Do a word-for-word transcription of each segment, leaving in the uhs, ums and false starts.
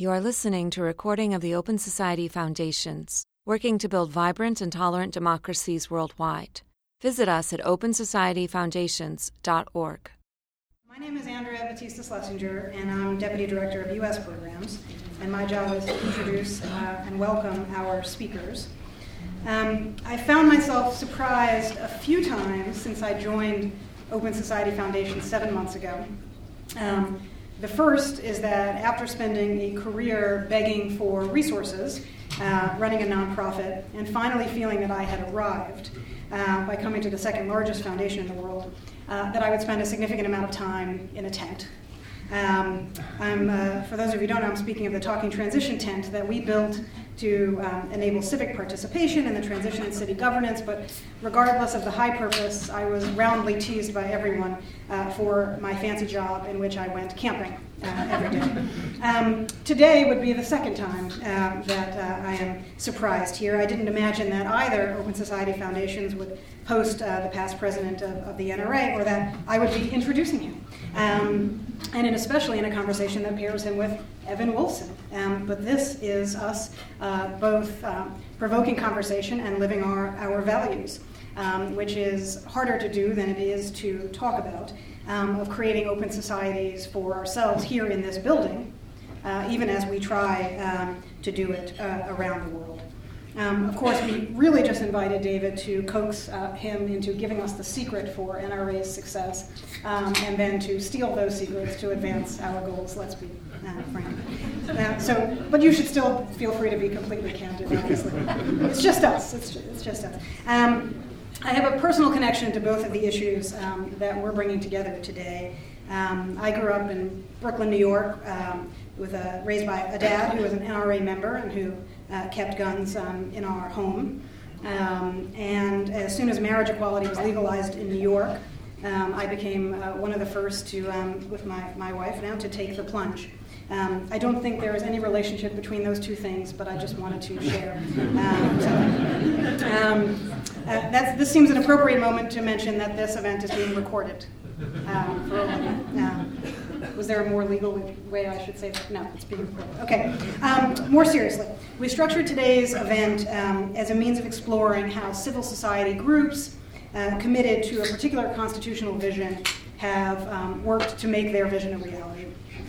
You are listening to a recording of the Open Society Foundations, working to build vibrant and tolerant democracies worldwide. Visit us at open society foundations dot org. My name is Andrea Batista Schlesinger, and I'm Deputy Director of U S Programs, and my job is to introduce uh, and welcome our speakers. Um, I found myself surprised a few times since I joined Open Society Foundation seven months ago. Um, the first is that after spending a career begging for resources, uh, running a nonprofit, and finally feeling that I had arrived uh, by coming to the second largest foundation in the world, uh, that I would spend a significant amount of time in a tent. Um, I'm, uh, for those of you who don't know, I'm speaking of the Talking Transition tent that we built to um, enable civic participation in the transition in city governance, but regardless of the high purpose, I was roundly teased by everyone uh, for my fancy job in which I went camping uh, every day. Um, today would be the second time uh, that uh, I am surprised here. I didn't imagine that either Open Society Foundations would host uh, the past president of, of the N R A, or that I would be introducing him. Um, and in especially in a conversation that pairs him with Evan Wolfson. Um, but this is us uh, both um, provoking conversation and living our, our values, um, which is harder to do than it is to talk about, um, of creating open societies for ourselves here in this building, uh, even as we try um, to do it uh, around the world. Um, of course, we really just invited David to coax uh, him into giving us the secret for N R A's success, um, and then to steal those secrets to advance our goals, let's be uh, frank. Uh, so, but you should still feel free to be completely candid, obviously. It's just us. It's just, it's just us. Um, I have a personal connection to both of the issues um, that we're bringing together today. Um, I grew up in Brooklyn, New York, um, with a, raised by a dad who was an N R A member and who uh, kept guns um, in our home. Um, and as soon as marriage equality was legalized in New York, um, I became uh, one of the first to, um, with my, my wife now, to take the plunge. Um, I don't think there is any relationship between those two things, but I just wanted to share. Um, so, um, uh, that's, this seems an appropriate moment to mention that this event is being recorded. Um, for um, was there a more legal way I should say that? No, it's being recorded. Okay. Um, more seriously, we structured today's event um, as a means of exploring how civil society groups uh, committed to a particular constitutional vision have um, worked to make their vision a reality.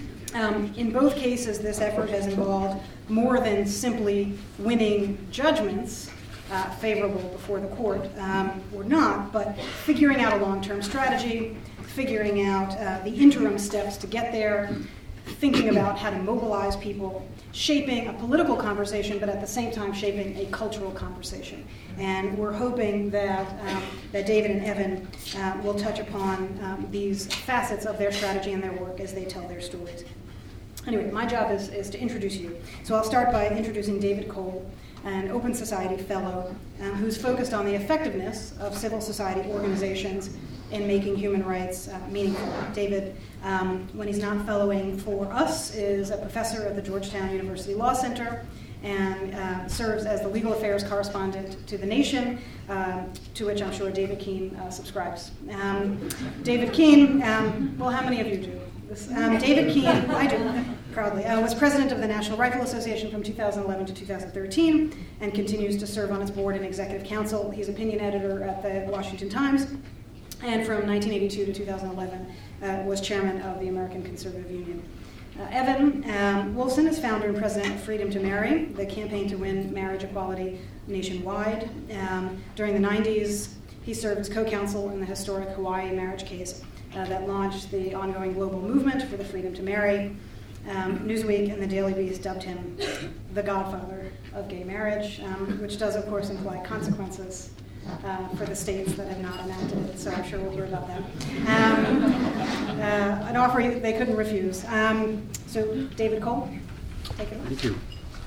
Um, in both cases, this effort has involved more than simply winning judgments uh, favorable before the court um, or not, but figuring out a long-term strategy, figuring out uh, the interim steps to get there, thinking about how to mobilize people, shaping a political conversation, but at the same time shaping a cultural conversation. And we're hoping that um, that David and Evan uh, will touch upon um, these facets of their strategy and their work as they tell their stories. Anyway, my job is, is to introduce you. So I'll start by introducing David Cole, an Open Society Fellow um, who's focused on the effectiveness of civil society organizations in making human rights uh, meaningful. David, um, when he's not fellowing for us, is a professor at the Georgetown University Law Center and uh, serves as the legal affairs correspondent to The Nation, uh, to which I'm sure David Keene uh, subscribes. Um, David Keene, um, well, how many of you do? This, um, David Keene, I do, proudly, uh, was president of the National Rifle Association from two thousand eleven to two thousand thirteen and continues to serve on its board and executive council. He's opinion editor at the Washington Times, and from nineteen eighty-two to two thousand eleven uh, was chairman of the American Conservative Union. Uh, Evan um, Wolfson is founder and president of Freedom to Marry, the campaign to win marriage equality nationwide. Um, during the nineties, he served as co-counsel in the historic Hawaii marriage case uh, that launched the ongoing global movement for the freedom to marry. Um, Newsweek and the Daily Beast dubbed him the godfather of gay marriage, um, which does, of course, imply consequences Uh, for the states that have not enacted it, so I'm sure we'll hear about that. Um, uh, an offer they couldn't refuse. Um, so, David Cole, take it away. Thank you.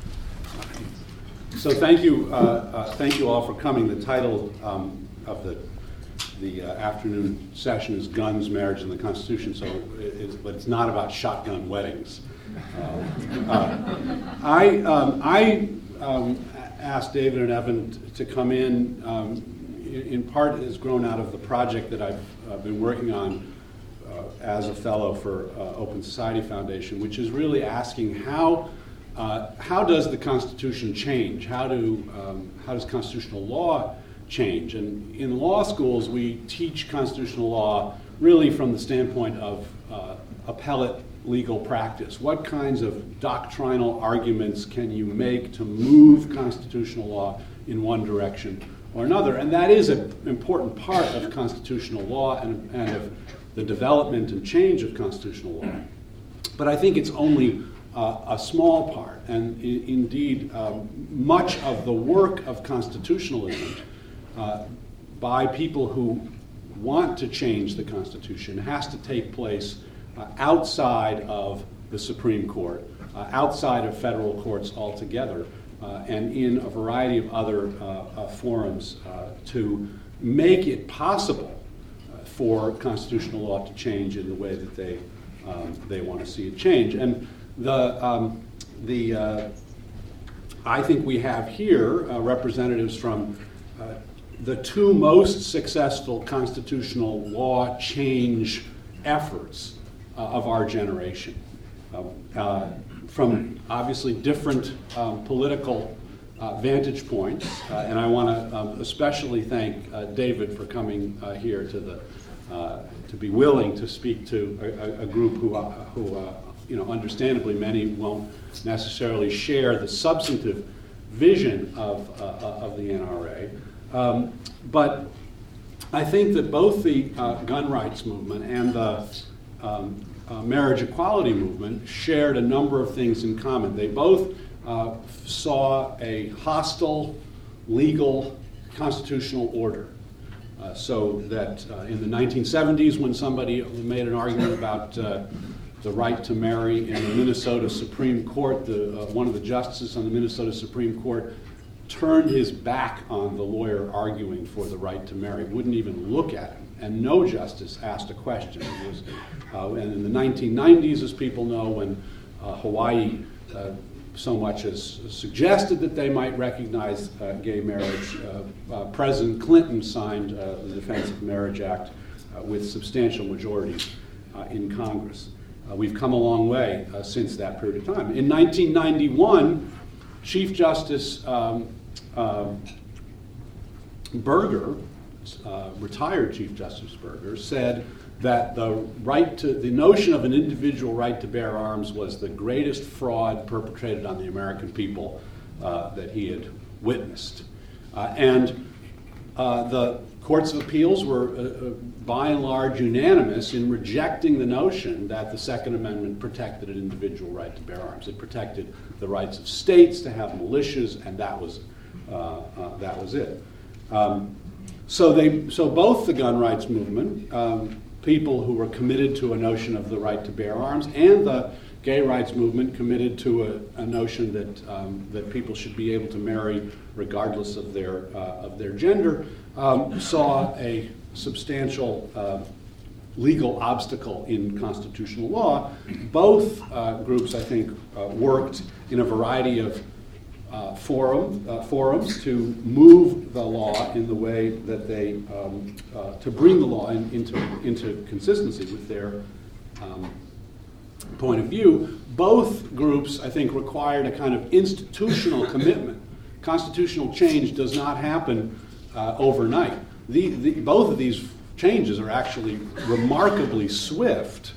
So, thank you, uh, uh, thank you all for coming. The title um, of the the uh, afternoon session is "Guns, Marriage, and the Constitution." So, it, it's, but it's not about shotgun weddings. Uh, uh, I um, I. Um, asked David and Evan to come in. Um, in part, has grown out of the project that I've uh, been working on uh, as a fellow for uh, Open Society Foundation, which is really asking how uh, how does the Constitution change? How do um, how does constitutional law change? And in law schools, we teach constitutional law really from the standpoint of uh, appellate legal practice. What kinds of doctrinal arguments can you make to move constitutional law in one direction or another? And that is an important part of constitutional law and, and of the development and change of constitutional law. But I think it's only uh, a small part, and I- indeed um, much of the work of constitutionalism uh, by people who want to change the Constitution has to take place uh, outside of the Supreme Court, uh, outside of federal courts altogether, uh, and in a variety of other uh, uh, forums uh, to make it possible uh, for constitutional law to change in the way that they um, they want to see it change. And the um, the uh, I think we have here uh, representatives from uh, the two most successful constitutional law change efforts uh, of our generation, uh, uh, from obviously different um, political uh, vantage points. Uh, and I want to um, especially thank uh, David for coming uh, here to the uh, to be willing to speak to a, a group who uh, who uh, you know understandably many won't necessarily share the substantive vision of uh, of the N R A. Um, but I think that both the uh, gun rights movement and the um, uh, marriage equality movement shared a number of things in common. They both uh, saw a hostile, legal, constitutional order. Uh, so that uh, in the nineteen seventies, when somebody made an argument about uh, the right to marry in the Minnesota Supreme Court, the, uh, one of the justices on the Minnesota Supreme Court turned his back on the lawyer arguing for the right to marry, wouldn't even look at him, and no justice asked a question. It was, uh, and in the nineteen nineties, as people know, when uh, Hawaii uh, so much as suggested that they might recognize uh, gay marriage, uh, uh, President Clinton signed uh, the Defense of Marriage Act uh, with substantial majorities uh, in Congress. Uh, we've come a long way uh, since that period of time. In nineteen ninety-one, Chief Justice um, uh, Burger, uh, retired Chief Justice Burger, said that the right to the notion of an individual right to bear arms was the greatest fraud perpetrated on the American people uh, that he had witnessed. Uh, and uh, the courts of appeals were uh, uh, by and large unanimous in rejecting the notion that the Second Amendment protected an individual right to bear arms. It protected the rights of states to have militias, and that was uh, uh, that was it. Um, so they so both the gun rights movement, um, people who were committed to a notion of the right to bear arms, and the gay rights movement committed to a, a notion that um, that people should be able to marry regardless of their uh, of their gender, um, saw a substantial uh, legal obstacle in constitutional law. Both uh, groups, I think, uh, worked in a variety of uh, forum, uh, forums to move the law in the way that they, um, uh, to bring the law in, into, into consistency with their um, point of view. Both groups, I think, required a kind of institutional commitment. Constitutional change does not happen uh, overnight. The, the, both of these changes are actually remarkably swift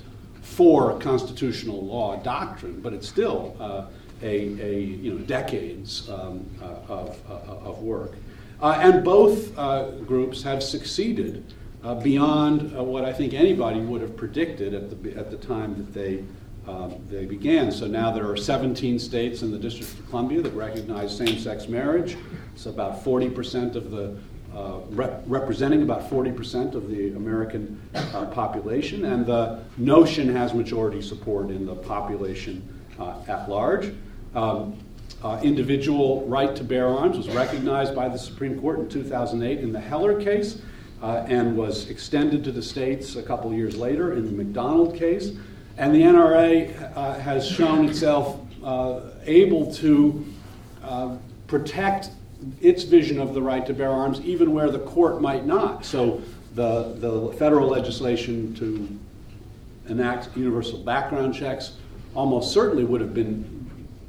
for constitutional law doctrine, but it's still uh, a, a you know decades um, uh, of, uh, of work. Uh, and both uh, groups have succeeded uh, beyond uh, what I think anybody would have predicted at the at the time that they um, they began. So now there are seventeen states in the District of Columbia that recognize same-sex marriage. It's about forty percent of the Uh, rep- representing about forty percent of the American uh, population, and the notion has majority support in the population uh, at large. Um, uh, individual right to bear arms was recognized by the Supreme Court in two thousand eight in the Heller case uh, and was extended to the states a couple years later in the McDonald case. And the N R A uh, has shown itself uh, able to uh, protect its vision of the right to bear arms, even where the court might not. So the, the federal legislation to enact universal background checks almost certainly would have been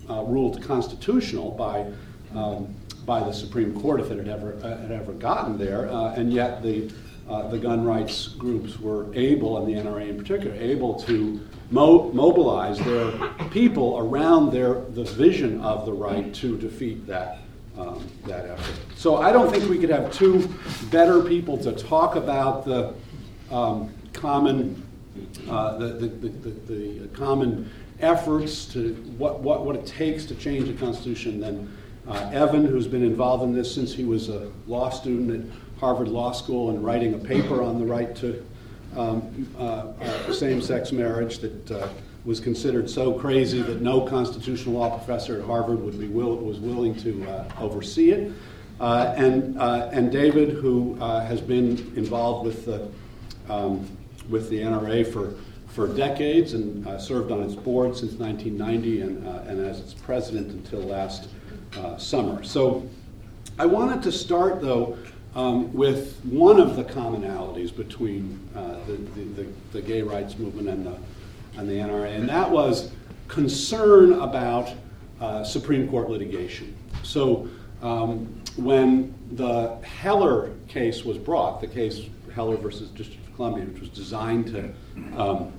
uh, ruled constitutional by um, by the Supreme Court if it had ever uh, had ever gotten there, uh, and yet the uh, the gun rights groups were able, and the N R A in particular, able to mo- mobilize their people around their the vision of the right to defeat that um, that effort. So I don't think we could have two better people to talk about the um, common uh, the, the, the, the, the common efforts to what, what, what it takes to change the Constitution than uh, Evan, who's been involved in this since he was a law student at Harvard Law School and writing a paper on the right to um, uh, uh, same-sex marriage that uh, was considered so crazy that no constitutional law professor at Harvard would be will, was willing to uh, oversee it. Uh, and, uh, and David, who uh, has been involved with the, um, with the N R A for for decades and uh, served on its board since nineteen ninety and, uh, and as its president until last uh, summer. So I wanted to start, though, um, with one of the commonalities between uh, the, the, the, the gay rights movement and the, and the N R A, and that was concern about uh, Supreme Court litigation. So um, when the Heller case was brought, the case Heller versus District of Columbia, which was designed to um,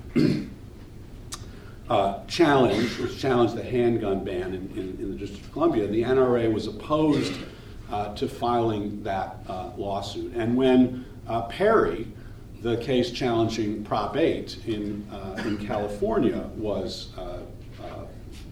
uh, challenge, which challenged the handgun ban in, in, in the District of Columbia, the N R A was opposed uh, to filing that uh, lawsuit. And when uh, Perry, the case challenging Prop eight in uh, in California, was uh, uh,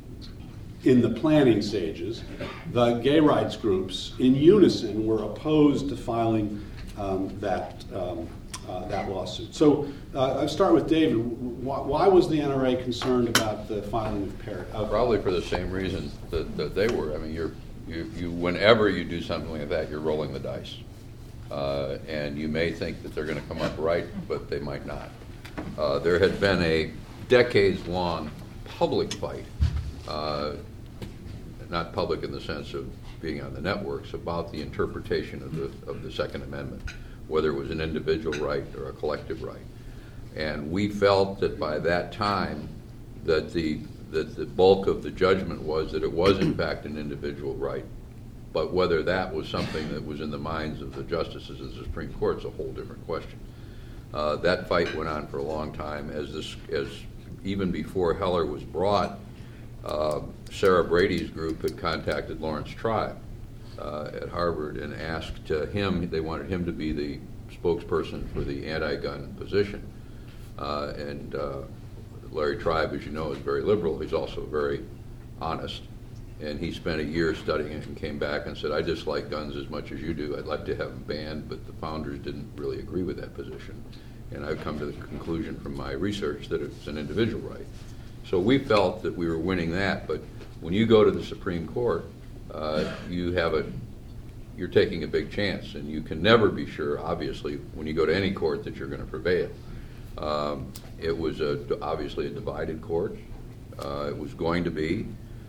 in the planning stages, the gay rights groups in unison were opposed to filing um, that um, uh, that lawsuit. So uh, I'll start with David. Why, why was the N R A concerned about the filing of Perry? Uh, Probably for the same reason that, that they were. I mean, you're you, you whenever you do something like that, you're rolling the dice, uh, and you may think that they're going to come up right, but they might not. Uh, there had been a decades-long public fight, uh, not public in the sense of being on the networks, about the interpretation of the of the Second Amendment, whether it was an individual right or a collective right. And we felt that by that time that the that the bulk of the judgment was that it was in fact an individual right, but whether that was something that was in the minds of the justices of the Supreme Court is a whole different question. Uh, that fight went on for a long time, as this as even before Heller was brought. Uh, Sarah Brady's group had contacted Lawrence Tribe uh, at Harvard and asked uh, him, they wanted him to be the spokesperson for the anti-gun position. Uh, and uh, Larry Tribe, as you know, is very liberal. He's also very honest. And he spent a year studying it and came back and said, I dislike guns as much as you do. I'd like to have them banned, but the founders didn't really agree with that position. And I've come to the conclusion from my research that it's an individual right. So we felt that we were winning that, but when you go to the Supreme Court, uh, you have a, you're taking a big chance, and you can never be sure, obviously, when you go to any court that you're going to prevail. Um, it was a, obviously a divided court. Uh, it was going to be.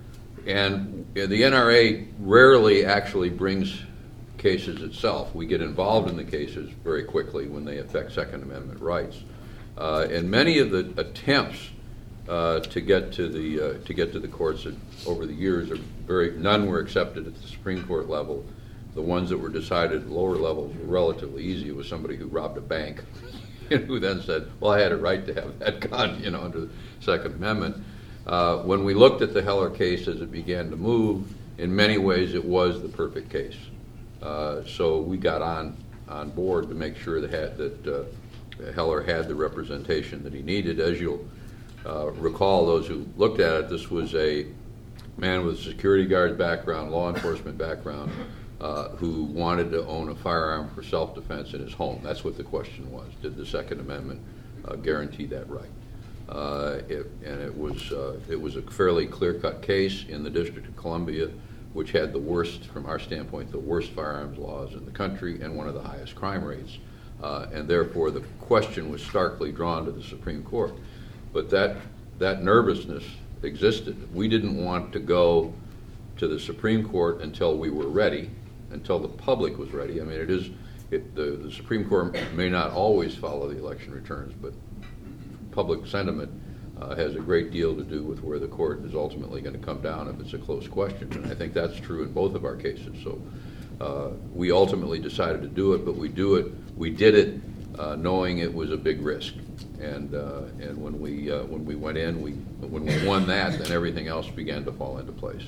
And the N R A rarely actually brings cases itself. We get involved in the cases very quickly when they affect Second Amendment rights. Uh, and many of the attempts uh, to get to the uh, to get to the courts over the years are very none were accepted at the Supreme Court level. The ones that were decided at lower levels were relatively easy. It was somebody who robbed a bank, who then said, "Well, I had a right to have that gun," you know, under the Second Amendment. Uh, when we looked at the Heller case as it began to move, in many ways it was the perfect case. Uh, so we got on on board to make sure that, had, that uh, Heller had the representation that he needed. As you'll uh, recall, those who looked at it, this was a man with a security guard background, law enforcement background, uh, who wanted to own a firearm for self-defense in his home. That's what the question was. Did the Second Amendment uh, guarantee that right? Uh, it, and it was uh, it was a fairly clear-cut case in the District of Columbia, which had the worst, from our standpoint, the worst firearms laws in the country and one of the highest crime rates. Uh, and therefore, the question was starkly drawn to the Supreme Court. But that that nervousness existed. We didn't want to go to the Supreme Court until we were ready, until the public was ready. I mean, it is it, the, the Supreme Court may not always follow the election returns, but public sentiment uh, has a great deal to do with where the court is ultimately going to come down if it's a close question. And I think that's true in both of our cases. So uh, we ultimately decided to do it, but we do it. We did it uh, knowing it was a big risk. And uh, and when we uh, when we went in, we when we won that, then everything else began to fall into place.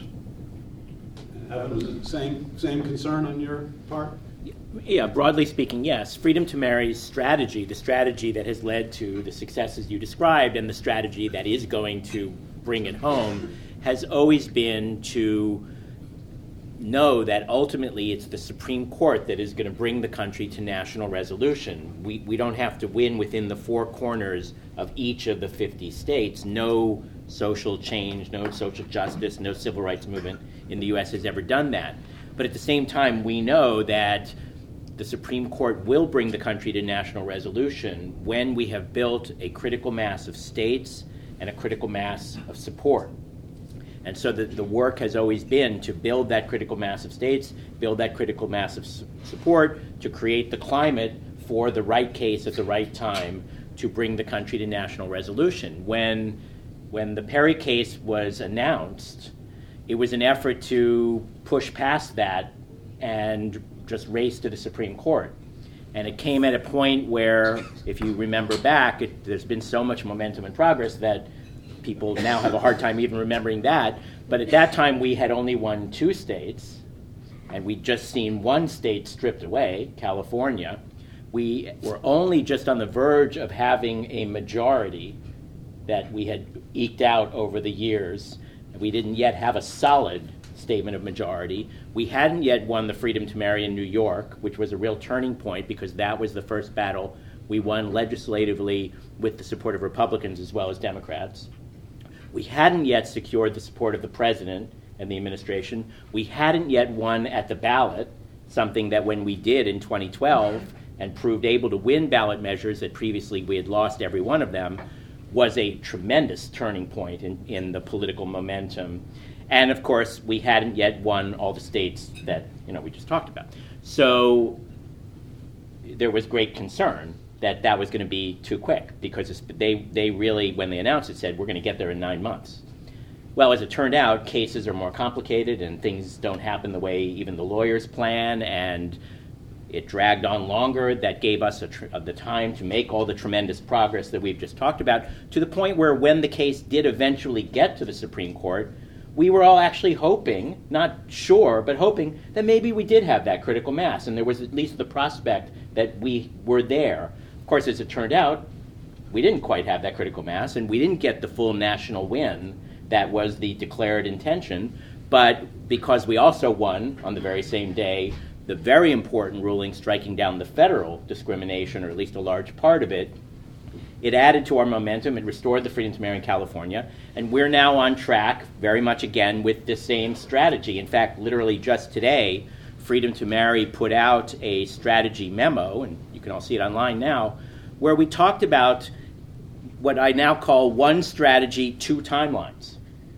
Evan, was it the same same concern on your part? Yeah, broadly speaking, yes. Freedom to Marry's strategy, the strategy that has led to the successes you described and the strategy that is going to bring it home, has always been to know that ultimately it's the Supreme Court that is going to bring the country to national resolution. We, we don't have to win within the four corners of each of the fifty states. No social change, no social justice, no civil rights movement in the U S has ever done that. But at the same time, we know that the Supreme Court will bring the country to national resolution when we have built a critical mass of states and a critical mass of support. And so the, the work has always been to build that critical mass of states, build that critical mass of su- support, to create the climate for the right case at the right time to bring the country to national resolution. When, when the Perry case was announced, it was an effort to push past that and just race to the Supreme Court. And it came at a point where, if you remember back, it, there's been so much momentum and progress that people now have a hard time even remembering that. But at that time, we had only won two states, and we'd just seen one state stripped away, California. We were only just on the verge of having a majority that we had eked out over the years. We didn't yet have a solid statement of majority. We hadn't yet won the Freedom to Marry in New York, which was a real turning point because that was the first battle we won legislatively with the support of Republicans as well as Democrats. We hadn't yet secured the support of the president and the administration. We hadn't yet won at the ballot, something that when we did in twenty twelve and proved able to win ballot measures that previously we had lost every one of them, was a tremendous turning point in, in the political momentum. And of course, we hadn't yet won all the states that you know we just talked about. So there was great concern that that was going to be too quick because it's, they, they really, when they announced it, said, we're going to get there in nine months. Well, as it turned out, cases are more complicated and things don't happen the way even the lawyers plan, and it dragged on longer. That gave us a tr- the time to make all the tremendous progress that we've just talked about, to the point where when the case did eventually get to the Supreme Court, we were all actually hoping, not sure, but hoping that maybe we did have that critical mass, and there was at least the prospect that we were there. Of course, as it turned out, we didn't quite have that critical mass, and we didn't get the full national win that was the declared intention, but because we also won on the very same day the very important ruling striking down the federal discrimination, or at least a large part of it, it added to our momentum. It restored the freedom to marry in California, and we're now on track very much again with the same strategy. In fact, literally just today, Freedom to Marry put out a strategy memo, and you can all see it online now, where we talked about what I now call one strategy, two timelines.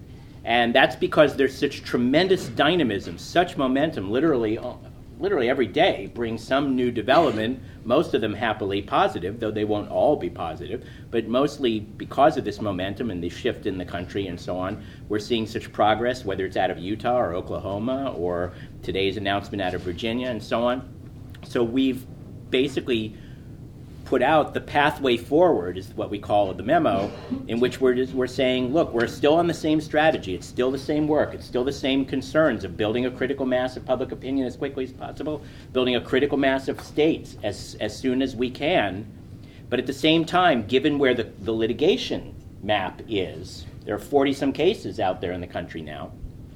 And that's because there's such tremendous dynamism, such momentum, literally literally every day brings some new development, most of them happily positive, though they won't all be positive, but mostly because of this momentum and the shift in the country and so on, we're seeing such progress, whether it's out of Utah or Oklahoma or today's announcement out of Virginia and so on. So we've basically put out the pathway forward, is what we call the memo, in which we're just, we're saying, look, we're still on the same strategy. It's still the same work. It's still the same concerns of building a critical mass of public opinion as quickly as possible, building a critical mass of states as, as soon as we can. But at the same time, given where the, the litigation map is, there are forty-some cases out there in the country now.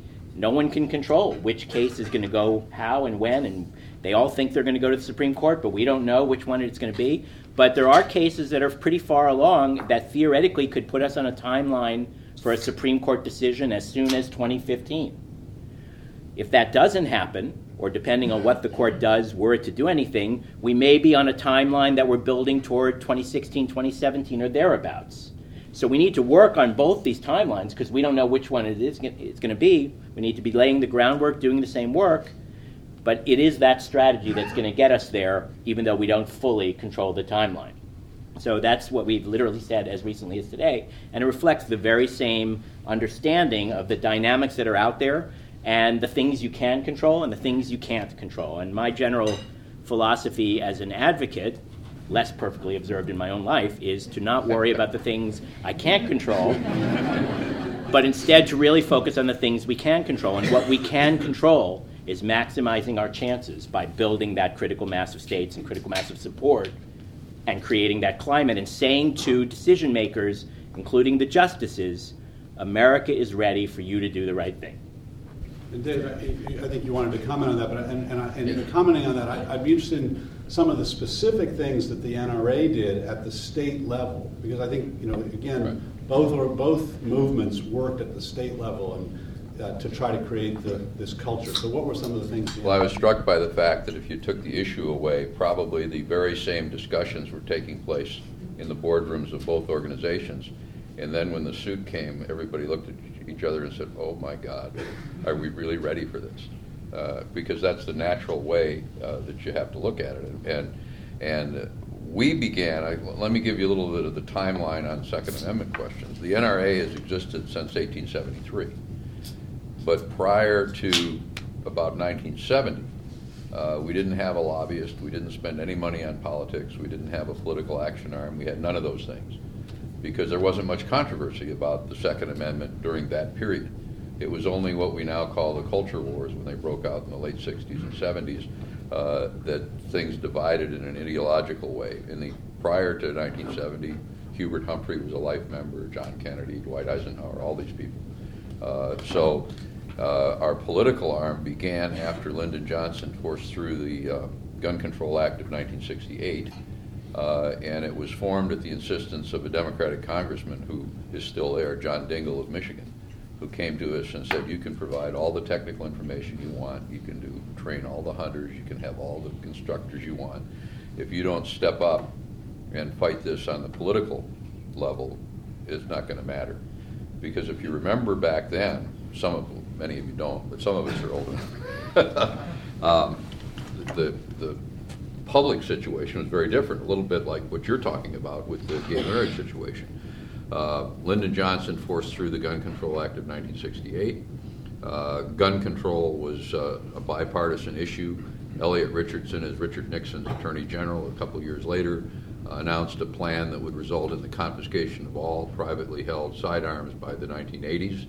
No one can control which case is going to go how and when, and they all think they're going to go to the Supreme Court, but we don't know which one it's going to be. But there are cases that are pretty far along that theoretically could put us on a timeline for a Supreme Court decision as soon as twenty fifteen. If that doesn't happen, or depending on what the court does, were it to do anything, we may be on a timeline that we're building toward twenty sixteen, twenty seventeen, or thereabouts. So we need to work on both these timelines because we don't know which one it is it's going to be. We need to be laying the groundwork, doing the same work. But it is that strategy that's going to get us there, even though we don't fully control the timeline. So that's what we've literally said as recently as today, and it reflects the very same understanding of the dynamics that are out there and the things you can control and the things you can't control. And my general philosophy as an advocate, less perfectly observed in my own life, is to not worry about the things I can't control, but instead to really focus on the things we can control. And what we can control is maximizing our chances by building that critical mass of states and critical mass of support and creating that climate and saying to decision makers, including the justices, America is ready for you to do the right thing. And Dave, I, I think you wanted to comment on that, but and, and, I, and yeah. commenting on that, I, I'd be interested in some of the specific things that the N R A did at the state level, because I think, you know, again, right. both or both movements worked at the state level and uh, to try to create the, this culture. So, what were some of the things? Well, I was struck by the fact that if you took the issue away, probably the very same discussions were taking place in the boardrooms of both organizations. And then when the suit came, everybody looked at each other and said, oh my God, are we really ready for this? Uh, because that's the natural way uh, that you have to look at it. And and we began, I, let me give you a little bit of the timeline on Second Amendment questions. The N R A has existed since eighteen seventy-three. But prior to about nineteen seventy, uh, we didn't have a lobbyist, we didn't spend any money on politics, we didn't have a political action arm, we had none of those things, because there wasn't much controversy about the Second Amendment during that period. It was only what we now call the culture wars, when they broke out in the late sixties and seventies, uh, that things divided in an ideological way. In the prior to nineteen seventy, Hubert Humphrey was a life member, John Kennedy, Dwight Eisenhower, all these people. Uh, so uh, our political arm began after Lyndon Johnson forced through the uh, Gun Control Act of nineteen sixty-eight. Uh, and it was formed at the insistence of a Democratic congressman who is still there, John Dingell of Michigan, who came to us and said, you can provide all the technical information you want, you can do train all the hunters, you can have all the constructors you want. If you don't step up and fight this on the political level, it's not going to matter. Because if you remember back then, some of them, many of you don't, but some of us are old enough, um, the, the public situation was very different, a little bit like what you're talking about with the gay marriage situation. Uh, Lyndon Johnson forced through the Gun Control Act of nineteen sixty-eight. Uh, gun control was uh, a bipartisan issue. Elliot Richardson, as Richard Nixon's Attorney General a couple years later, uh, announced a plan that would result in the confiscation of all privately held sidearms by the nineteen eighties.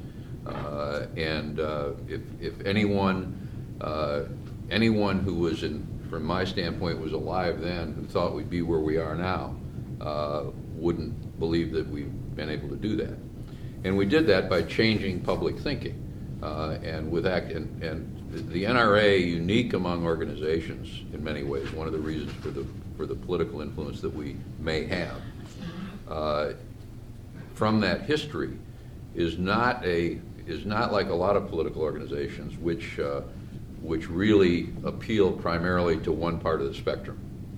Uh, and uh, if, if anyone, uh, anyone who was in from my standpoint, was alive then, who thought we'd be where we are now, uh, wouldn't believe that we've been able to do that. And we did that by changing public thinking. Uh, and with act, and, and the N R A, unique among organizations in many ways, one of the reasons for the for the political influence that we may have, uh, from that history, is not a is not like a lot of political organizations, which. Uh, which really appeal primarily to one part of the spectrum.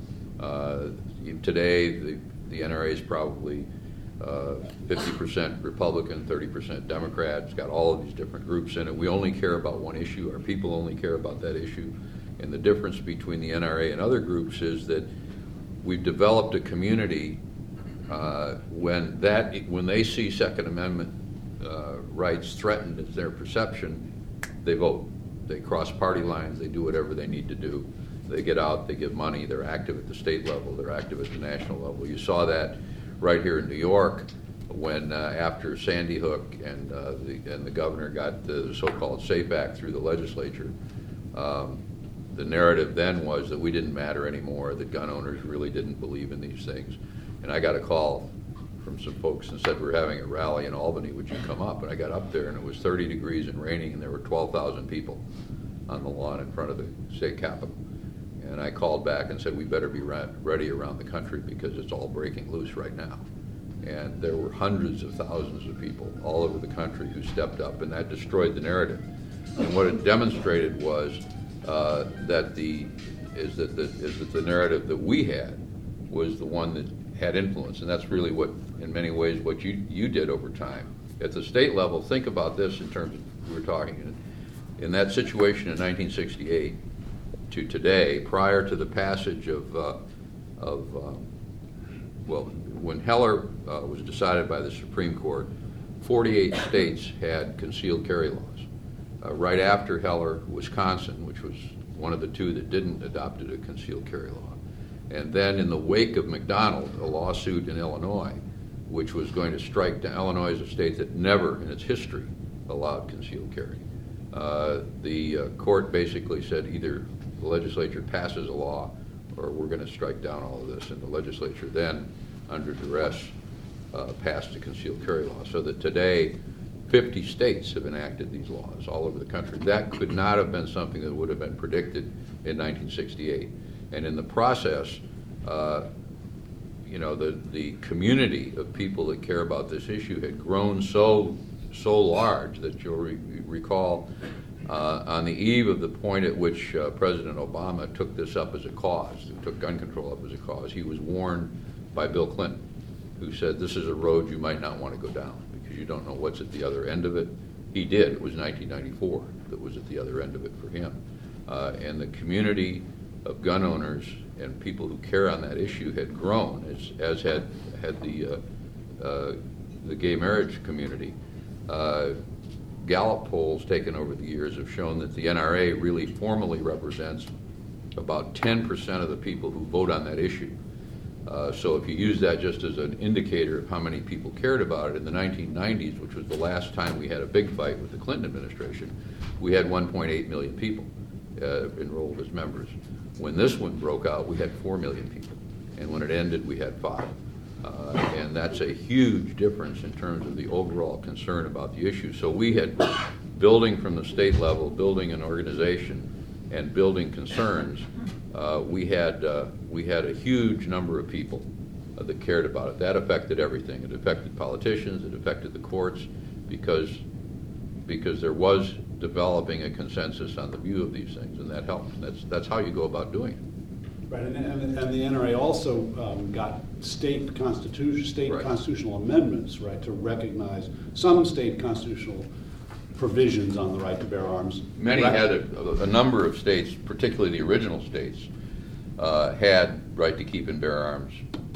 Uh, today, the, the N R A is probably uh, fifty percent Republican, thirty percent Democrat. It's got all of these different groups in it. We only care about one issue. Our people only care about that issue. And the difference between the N R A and other groups is that we've developed a community uh, when that when they see Second Amendment uh, rights threatened as their perception, they vote. They cross party lines, they do whatever they need to do. They get out, they give money, they're active at the state level, they're active at the national level. You saw that right here in New York when uh, after Sandy Hook and, uh, the, and the governor got the so-called SAFE Act through the legislature. Um, the narrative then was that we didn't matter anymore, that gun owners really didn't believe in these things. And I got a call from some folks and said, we're having a rally in Albany, would you come up? And I got up there and it was thirty degrees and raining and there were twelve thousand people on the lawn in front of the state capitol. And I called back and said, we better be ready around the country because it's all breaking loose right now. And there were hundreds of thousands of people all over the country who stepped up, and that destroyed the narrative. And what it demonstrated was uh, that the is that the is that the narrative that we had was the one that had influence, and that's really what, in many ways, what you you did over time. At the state level, think about this in terms of, we were talking, in, in that situation in nineteen sixty-eight to today, prior to the passage of, uh, of um, well, when Heller uh, was decided by the Supreme Court, forty-eight states had concealed carry laws. Uh, right after Heller, Wisconsin, which was one of the two that didn't adopt a concealed carry law. And then in the wake of McDonald, a lawsuit in Illinois, which was going to strike down, Illinois is a state that never in its history allowed concealed carry. Uh, the uh, court basically said either the legislature passes a law or we're going to strike down all of this. And the legislature then, under duress, uh, passed a concealed carry law. So that today, fifty states have enacted these laws all over the country. That could not have been something that would have been predicted in nineteen sixty-eight. And in the process, uh, you know, the, the community of people that care about this issue had grown so so large that you'll re- recall uh, on the eve of the point at which uh, President Obama took this up as a cause, took gun control up as a cause, he was warned by Bill Clinton, who said, this is a road you might not want to go down because you don't know what's at the other end of it. He did. It was nineteen ninety-four that was at the other end of it for him. Uh, and the community of gun owners and people who care on that issue had grown, as, as had had the uh, uh, the gay marriage community. Uh, Gallup polls taken over the years have shown that the N R A really formally represents about ten percent of the people who vote on that issue. Uh, so if you use that just as an indicator of how many people cared about it, in the nineteen nineties, which was the last time we had a big fight with the Clinton administration, we had one point eight million people uh, enrolled as members. When this one broke out, we had four million people, and when it ended, we had five. Uh, and that's a huge difference in terms of the overall concern about the issue. So we had, building from the state level, building an organization, and building concerns, uh, we had uh, we had a huge number of people uh, that cared about it. That affected everything. It affected politicians. It affected the courts, because because there was developing a consensus on the view of these things, and that helped. That's that's how you go about doing it. Right, and, and, and the N R A also um, got state constitution, state Right. constitutional amendments, right, to recognize some state constitutional provisions on the right to bear arms. Many right. had a, a number of states, particularly the original states, uh, had right to keep and bear arms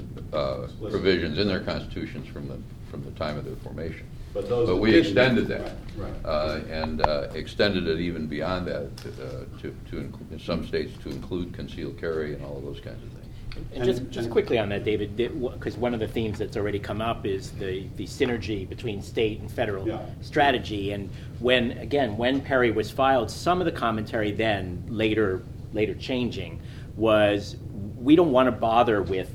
uh, provisions in their constitutions from the from the time of their formation. But, those but we didn't. extended that, right, right. Uh, and uh, extended it even beyond that to, uh, to, to inc- in some states to include concealed carry and all of those kinds of things. And just, just quickly on that, David, because one of the themes that's already come up is the, the synergy between state and federal yeah. strategy. And when, again, when Perry was filed, some of the commentary then, later, later changing, was we don't want to bother with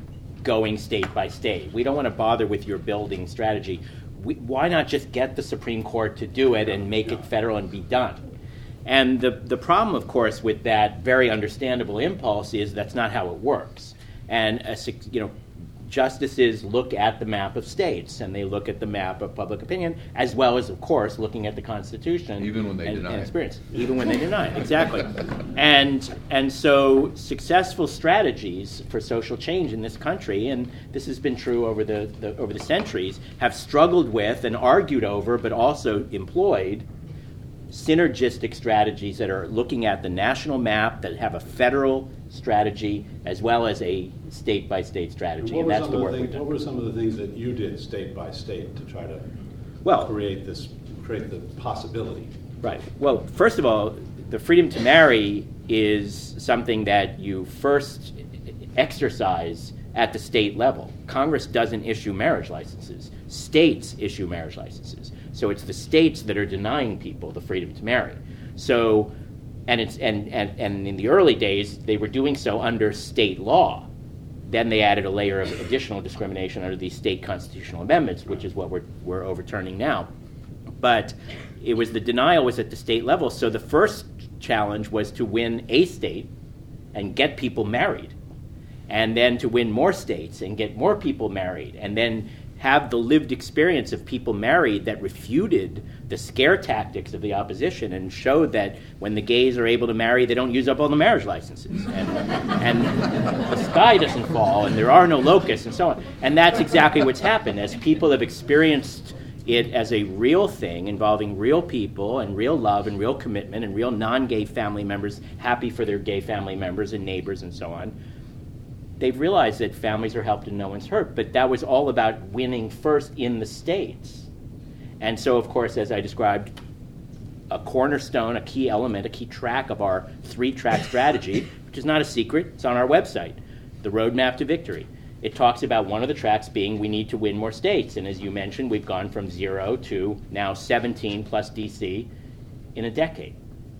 going state by state. We don't want to bother with your building strategy. We, why not just get the Supreme Court to do it and make it federal and be done? And the, the problem, of course, with that very understandable impulse is that's not how it works. And a, you know, justices look at the map of states, and they look at the map of public opinion, as well as, of course, looking at the Constitution. Even when they and, deny and it. experience. Even when they deny it, exactly. And and so successful strategies for social change in this country, and this has been true over the, the over the centuries, have struggled with and argued over, but also employed synergistic strategies that are looking at the national map, that have a federal strategy as well as a state-by-state strategy, and, and that's the work things, we've done. What were some of the things that you did state by state to try to well, create this, create the possibility? Right. Well, first of all, the freedom to marry is something that you first exercise at the state level. Congress doesn't issue marriage licenses. States issue marriage licenses. So it's the states that are denying people the freedom to marry. So, and it's and, and, and in the early days, they were doing so under state law. Then they added a layer of additional discrimination under these state constitutional amendments, which is what we're we're overturning now. But it was the denial was at the state level. So the first challenge was to win a state and get people married, and then to win more states and get more people married, and then have the lived experience of people married that refuted the scare tactics of the opposition and showed that when the gays are able to marry, they don't use up all the marriage licenses. And, and the sky doesn't fall, and there are no locusts, and so on. And that's exactly what's happened. As people have experienced it as a real thing involving real people and real love and real commitment and real non-gay family members happy for their gay family members and neighbors and so on, they've realized that families are helped and no one's hurt. But that was all about winning first in the states. And so, of course, as I described, a cornerstone, a key element, a key track of our three-track strategy, which is not a secret, it's on our website, The Roadmap to Victory. It talks about one of the tracks being we need to win more states. And as you mentioned, we've gone from zero to now seventeen plus D C in a decade.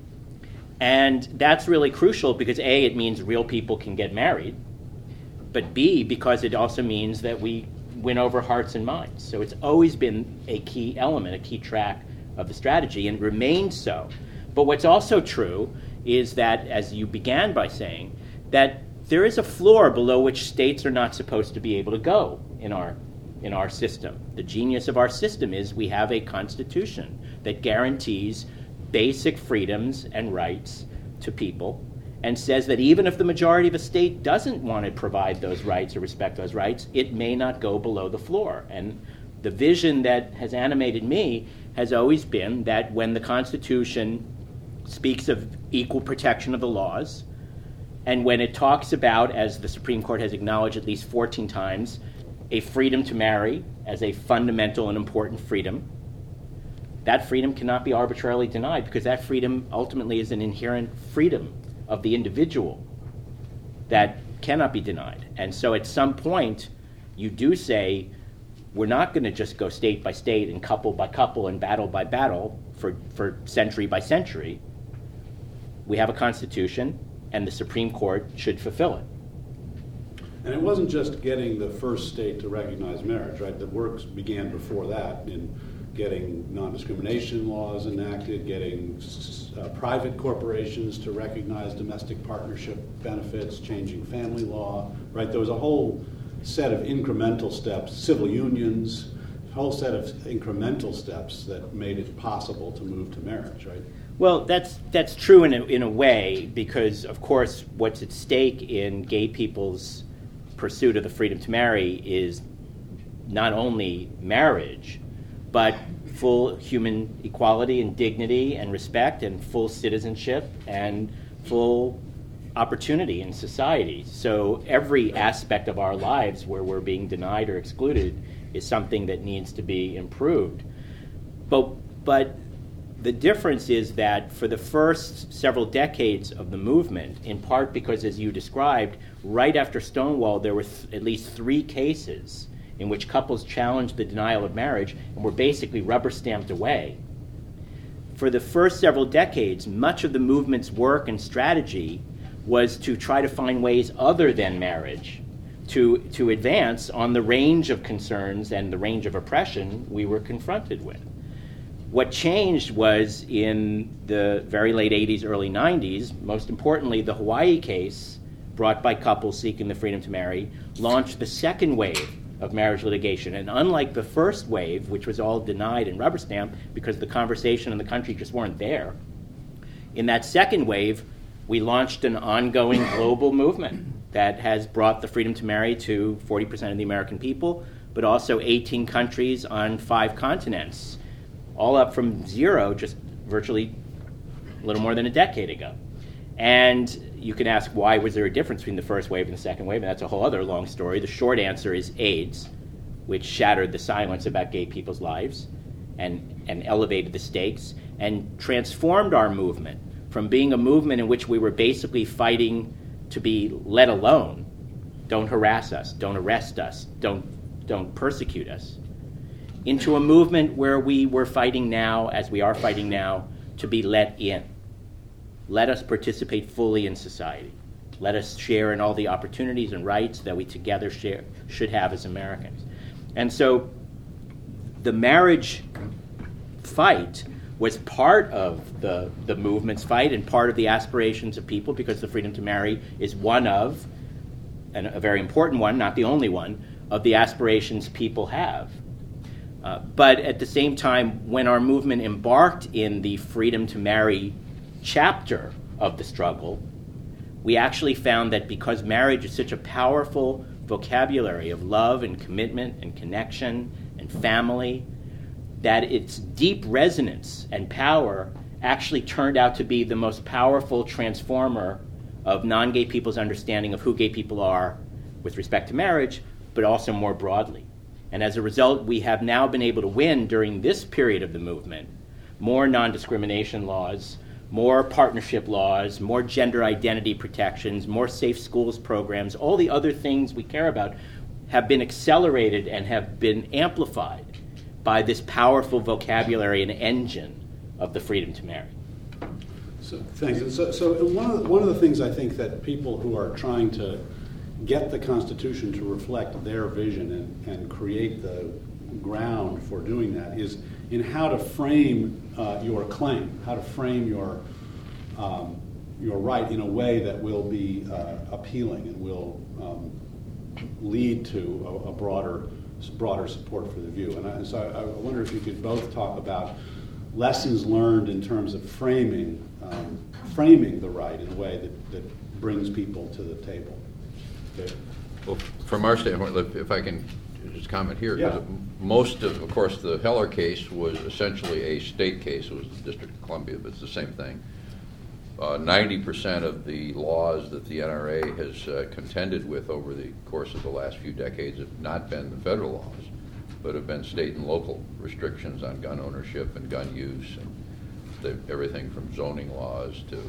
And that's really crucial because A, it means real people can get married, but B, because it also means that we win over hearts and minds. So it's always been a key element, a key track of the strategy, and remains so. But what's also true is that, as you began by saying, that there is a floor below which states are not supposed to be able to go in our in our system. The genius of our system is we have a constitution that guarantees basic freedoms and rights to people and says that even if the majority of a state doesn't want to provide those rights or respect those rights, it may not go below the floor. And the vision that has animated me has always been that when the Constitution speaks of equal protection of the laws, and when it talks about, as the Supreme Court has acknowledged at least fourteen times, a freedom to marry as a fundamental and important freedom, that freedom cannot be arbitrarily denied because that freedom ultimately is an inherent freedom of the individual that cannot be denied. And so at some point, you do say, we're not going to just go state by state and couple by couple and battle by battle for, for century by century. We have a constitution, and the Supreme Court should fulfill it. And it wasn't just getting the first state to recognize marriage, right? The work began before that in getting non-discrimination laws enacted, getting uh, private corporations to recognize domestic partnership benefits, changing family law, right? There was a whole set of incremental steps, civil unions, a whole set of incremental steps that made it possible to move to marriage, right? Well, that's that's true in a, in a way because, of course, what's at stake in gay people's pursuit of the freedom to marry is not only marriage, but full human equality and dignity and respect and full citizenship and full opportunity in society. So every aspect of our lives where we're being denied or excluded is something that needs to be improved. But but the difference is that for the first several decades of the movement, in part because, as you described, right after Stonewall, there were th- at least three cases in which couples challenged the denial of marriage and were basically rubber-stamped away. For the first several decades, much of the movement's work and strategy was to try to find ways other than marriage to, to advance on the range of concerns and the range of oppression we were confronted with. What changed was in the very late eighties, early nineties, most importantly, the Hawaii case brought by couples seeking the freedom to marry launched the second wave of marriage litigation. And unlike the first wave, which was all denied and rubber stamped because the conversation in the country just weren't there, in that second wave, we launched an ongoing global movement that has brought the freedom to marry to forty percent of the American people, but also eighteen countries on five continents, all up from zero just virtually a little more than a decade ago. And you can ask, why was there a difference between the first wave and the second wave? And that's a whole other long story. The short answer is AIDS, which shattered the silence about gay people's lives and, and elevated the stakes and transformed our movement from being a movement in which we were basically fighting to be let alone, don't harass us, don't arrest us, don't, don't persecute us, into a movement where we were fighting now, as we are fighting now, to be let in. Let us participate fully in society. Let us share in all the opportunities and rights that we together share, should have as Americans. And so the marriage fight was part of the, the movement's fight and part of the aspirations of people, because the freedom to marry is one of, and a very important one, not the only one, of the aspirations people have. Uh, but at the same time, when our movement embarked in the freedom to marry chapter of the struggle, we actually found that because marriage is such a powerful vocabulary of love and commitment and connection and family, that its deep resonance and power actually turned out to be the most powerful transformer of non-gay people's understanding of who gay people are with respect to marriage, but also more broadly. And as a result, we have now been able to win during this period of the movement more non-discrimination laws, more partnership laws, more gender identity protections, more safe schools programs. All the other things we care about have been accelerated and have been amplified by this powerful vocabulary and engine of the freedom to marry. So, thanks. So, so one of the, one of the things I think that people who are trying to get the Constitution to reflect their vision and, and create the ground for doing that is in how to frame uh, your claim, how to frame your um, your right in a way that will be uh, appealing and will um, lead to a, a broader broader support for the view. And I, so I, I wonder if you could both talk about lessons learned in terms of framing um, framing the right in a way that, that brings people to the table. Okay. Well, from our standpoint, if if I can just comment here, Yeah. because most of, of course, the Heller case was essentially a state case. It was the District of Columbia, but it's the same thing. Uh, ninety percent of the laws that the N R A has uh, contended with over the course of the last few decades have not been the federal laws, but have been state and local restrictions on gun ownership and gun use, and the, everything from zoning laws to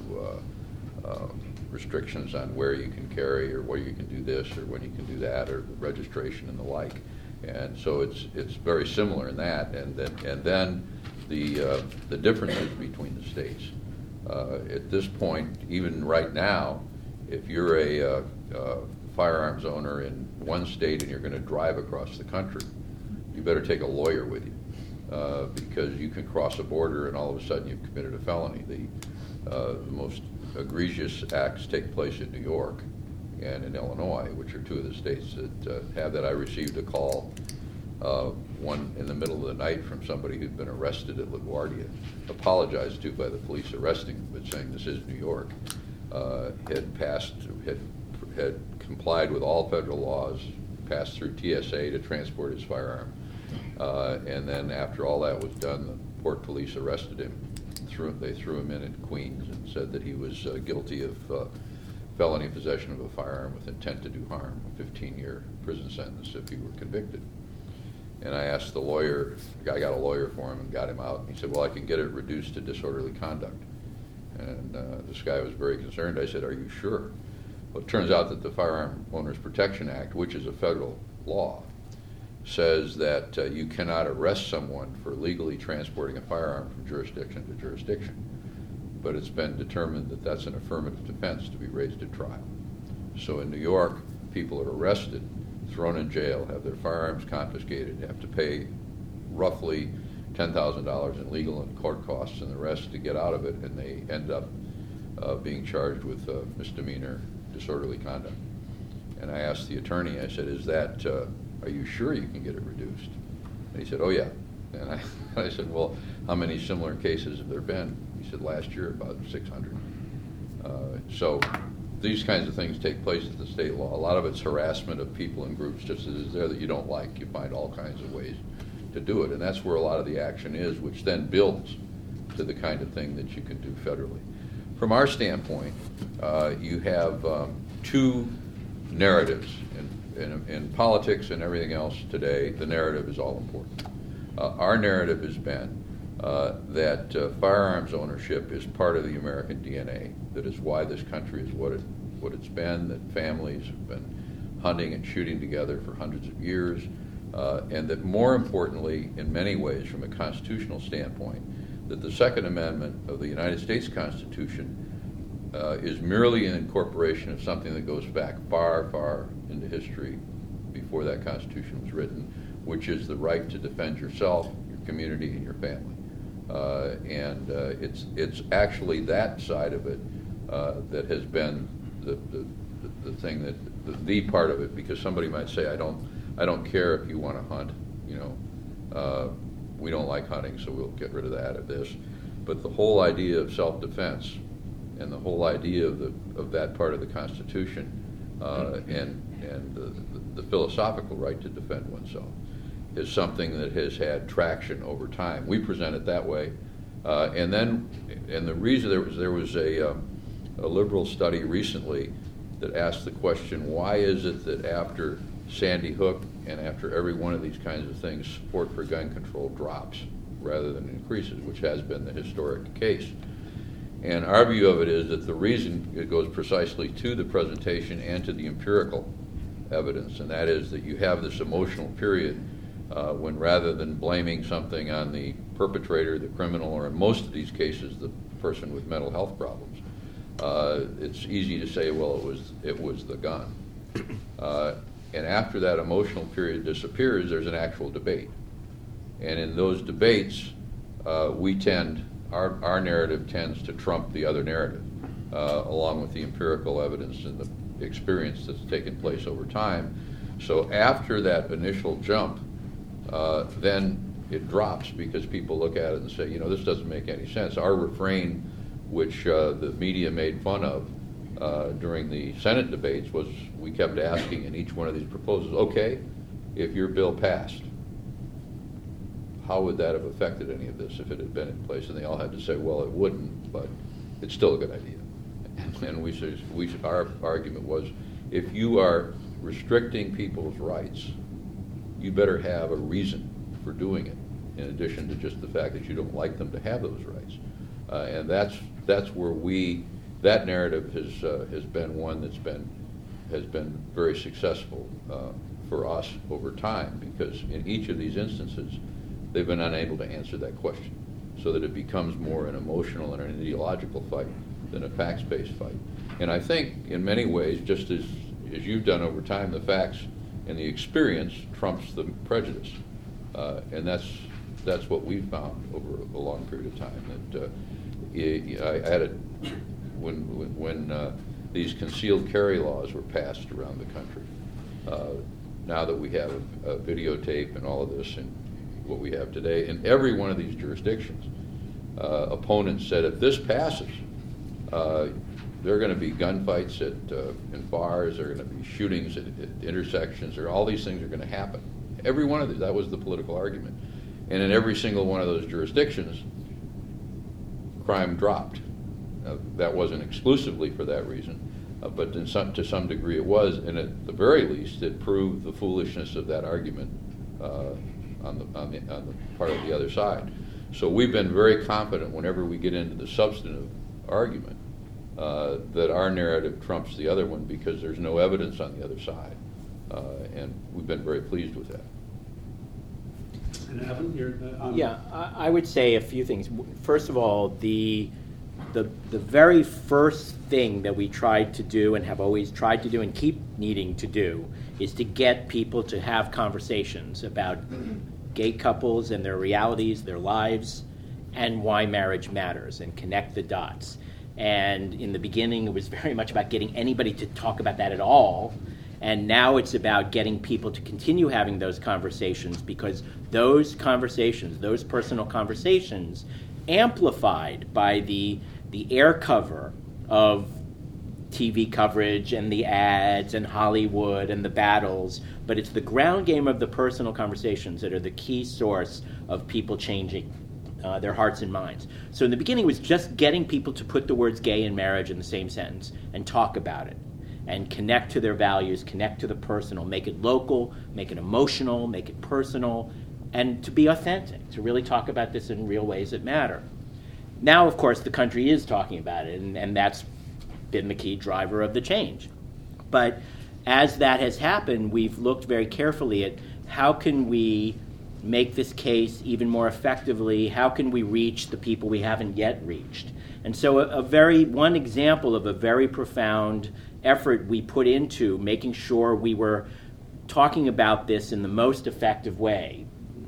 uh, uh, restrictions on where you can carry or where you can do this or when you can do that or registration and the like. And so it's it's very similar in that. And then and then the uh, the differences between the states. Uh, at this point, even right now, if you're a uh, uh, firearms owner in one state and you're going to drive across the country, you better take a lawyer with you uh, because you can cross a border and all of a sudden you've committed a felony. The, uh, the most egregious acts take place in New York and in Illinois, which are two of the states that uh, have that. I received a call, uh, one in the middle of the night, from somebody who'd been arrested at LaGuardia, apologized to by the police arresting him, but saying this is New York, uh, had passed, had, had complied with all federal laws, passed through T S A to transport his firearm, uh, and then after all that was done, the Port Police arrested him. Threw, they threw him in in Queens and said that he was uh, guilty of uh, felony possession of a firearm with intent to do harm, a fifteen-year prison sentence if he were convicted. And I asked the lawyer, I got a lawyer for him and got him out. And he said, well, I can get it reduced to disorderly conduct. And uh, this guy was very concerned. I said, are you sure? Well, it turns out that the Firearm Owners Protection Act, which is a federal law, says that uh, you cannot arrest someone for legally transporting a firearm from jurisdiction to jurisdiction. But it's been determined that that's an affirmative defense to be raised at trial. So in New York, people are arrested, thrown in jail, have their firearms confiscated, have to pay roughly ten thousand dollars in legal and court costs and the rest to get out of it, and they end up uh, being charged with uh, misdemeanor disorderly conduct. And I asked the attorney, I said, is that, uh, are you sure you can get it reduced? And he said, oh yeah. And I, I said, well, how many similar cases have there been? He said, last year about six hundred. Uh, so these kinds of things take place at the state law. A lot of it's harassment of people and groups just as is there that you don't like. You find all kinds of ways to do it. And that's where a lot of the action is, which then builds to the kind of thing that you can do federally. From our standpoint, uh, you have um, two narratives. In, in, in politics and everything else today, the narrative is all important. Uh, our narrative has been uh, that uh, firearms ownership is part of the American D N A. That is why this country is what it what it's been. That families have been hunting and shooting together for hundreds of years, uh, and that more importantly, in many ways, from a constitutional standpoint, that the Second Amendment of the United States Constitution uh, is merely an incorporation of something that goes back far, far into history before that Constitution was written, which is the right to defend yourself, your community, and your family. Uh, and uh, it's it's actually that side of it uh, that has been the, the, the thing that the, the part of it, because somebody might say, I don't I don't care if you want to hunt, you know, uh, we don't like hunting, so we'll get rid of that or this. But the whole idea of self-defense and the whole idea of the of that part of the Constitution uh, and and the, the philosophical right to defend oneself is something that has had traction over time. We present it that way, uh, and then, and the reason there was there was a, um, a liberal study recently that asks the question, why is it that after Sandy Hook and after every one of these kinds of things, support for gun control drops rather than increases, which has been the historic case? And our view of it is that the reason it goes precisely to the presentation and to the empirical evidence, and that is that you have this emotional period uh, when rather than blaming something on the perpetrator, the criminal, or in most of these cases, the person with mental health problems, uh, it's easy to say, well, it was, it was the gun. Uh, and after that emotional period disappears, there's an actual debate. And in those debates, uh, we tend, our, our narrative tends to trump the other narrative, uh, along with the empirical evidence and the experience that's taken place over time. So after that initial jump, uh, then it drops because people look at it and say, you know, this doesn't make any sense. Our refrain, which uh, the media made fun of uh, during the Senate debates, was we kept asking in each one of these proposals, okay, if your bill passed, how would that have affected any of this if it had been in place? And they all had to say, well, it wouldn't, but it's still a good idea. And we said, we, our argument was, if you are restricting people's rights, you better have a reason for doing it, in addition to just the fact that you don't like them to have those rights. Uh, and that's that's where we, that narrative has uh, has been one that's been has been very successful uh, for us over time, because in each of these instances, they've been unable to answer that question, so that it becomes more an emotional and an ideological fight than a facts-based fight. And I think in many ways, just as, as you've done over time, the facts and the experience trumps the prejudice. Uh, and that's that's what we've found over a long period of time. That uh, I had a, when when uh, these concealed carry laws were passed around the country, uh, now that we have a, a videotape and all of this and what we have today, in every one of these jurisdictions, uh, opponents said, if this passes, uh, there are going to be gunfights at uh, in bars, there are going to be shootings at, at intersections, or all these things are going to happen. Every one of these, that was the political argument. And in every single one of those jurisdictions, crime dropped. Uh, that wasn't exclusively for that reason, uh, but in some, to some degree it was, and at the very least it proved the foolishness of that argument uh, on, the, on, the, on the part of the other side. So we've been very confident whenever we get into the substantive argument uh, that our narrative trumps the other one, because there's no evidence on the other side. Uh, and we've been very pleased with that. And Evan, you're uh, on. Yeah, I, I would say a few things. First of all, the, the the very first thing that we tried to do and have always tried to do and keep needing to do is to get people to have conversations about gay couples and their realities, their lives, and why marriage matters, and connect the dots. And in the beginning, it was very much about getting anybody to talk about that at all. And now it's about getting people to continue having those conversations, because those conversations, those personal conversations, amplified by the the air cover of T V coverage and the ads and Hollywood and the battles, but it's the ground game of the personal conversations that are the key source of people changing uh, their hearts and minds. So in the beginning, it was just getting people to put the words gay and marriage in the same sentence and talk about it, and connect to their values, connect to the personal, make it local, make it emotional, make it personal, and to be authentic, to really talk about this in real ways that matter. Now, of course, the country is talking about it, and, and that's been the key driver of the change. But as that has happened, we've looked very carefully at how can we make this case even more effectively, how can we reach the people we haven't yet reached. And so a, a very, one example of a very profound effort we put into making sure we were talking about this in the most effective way,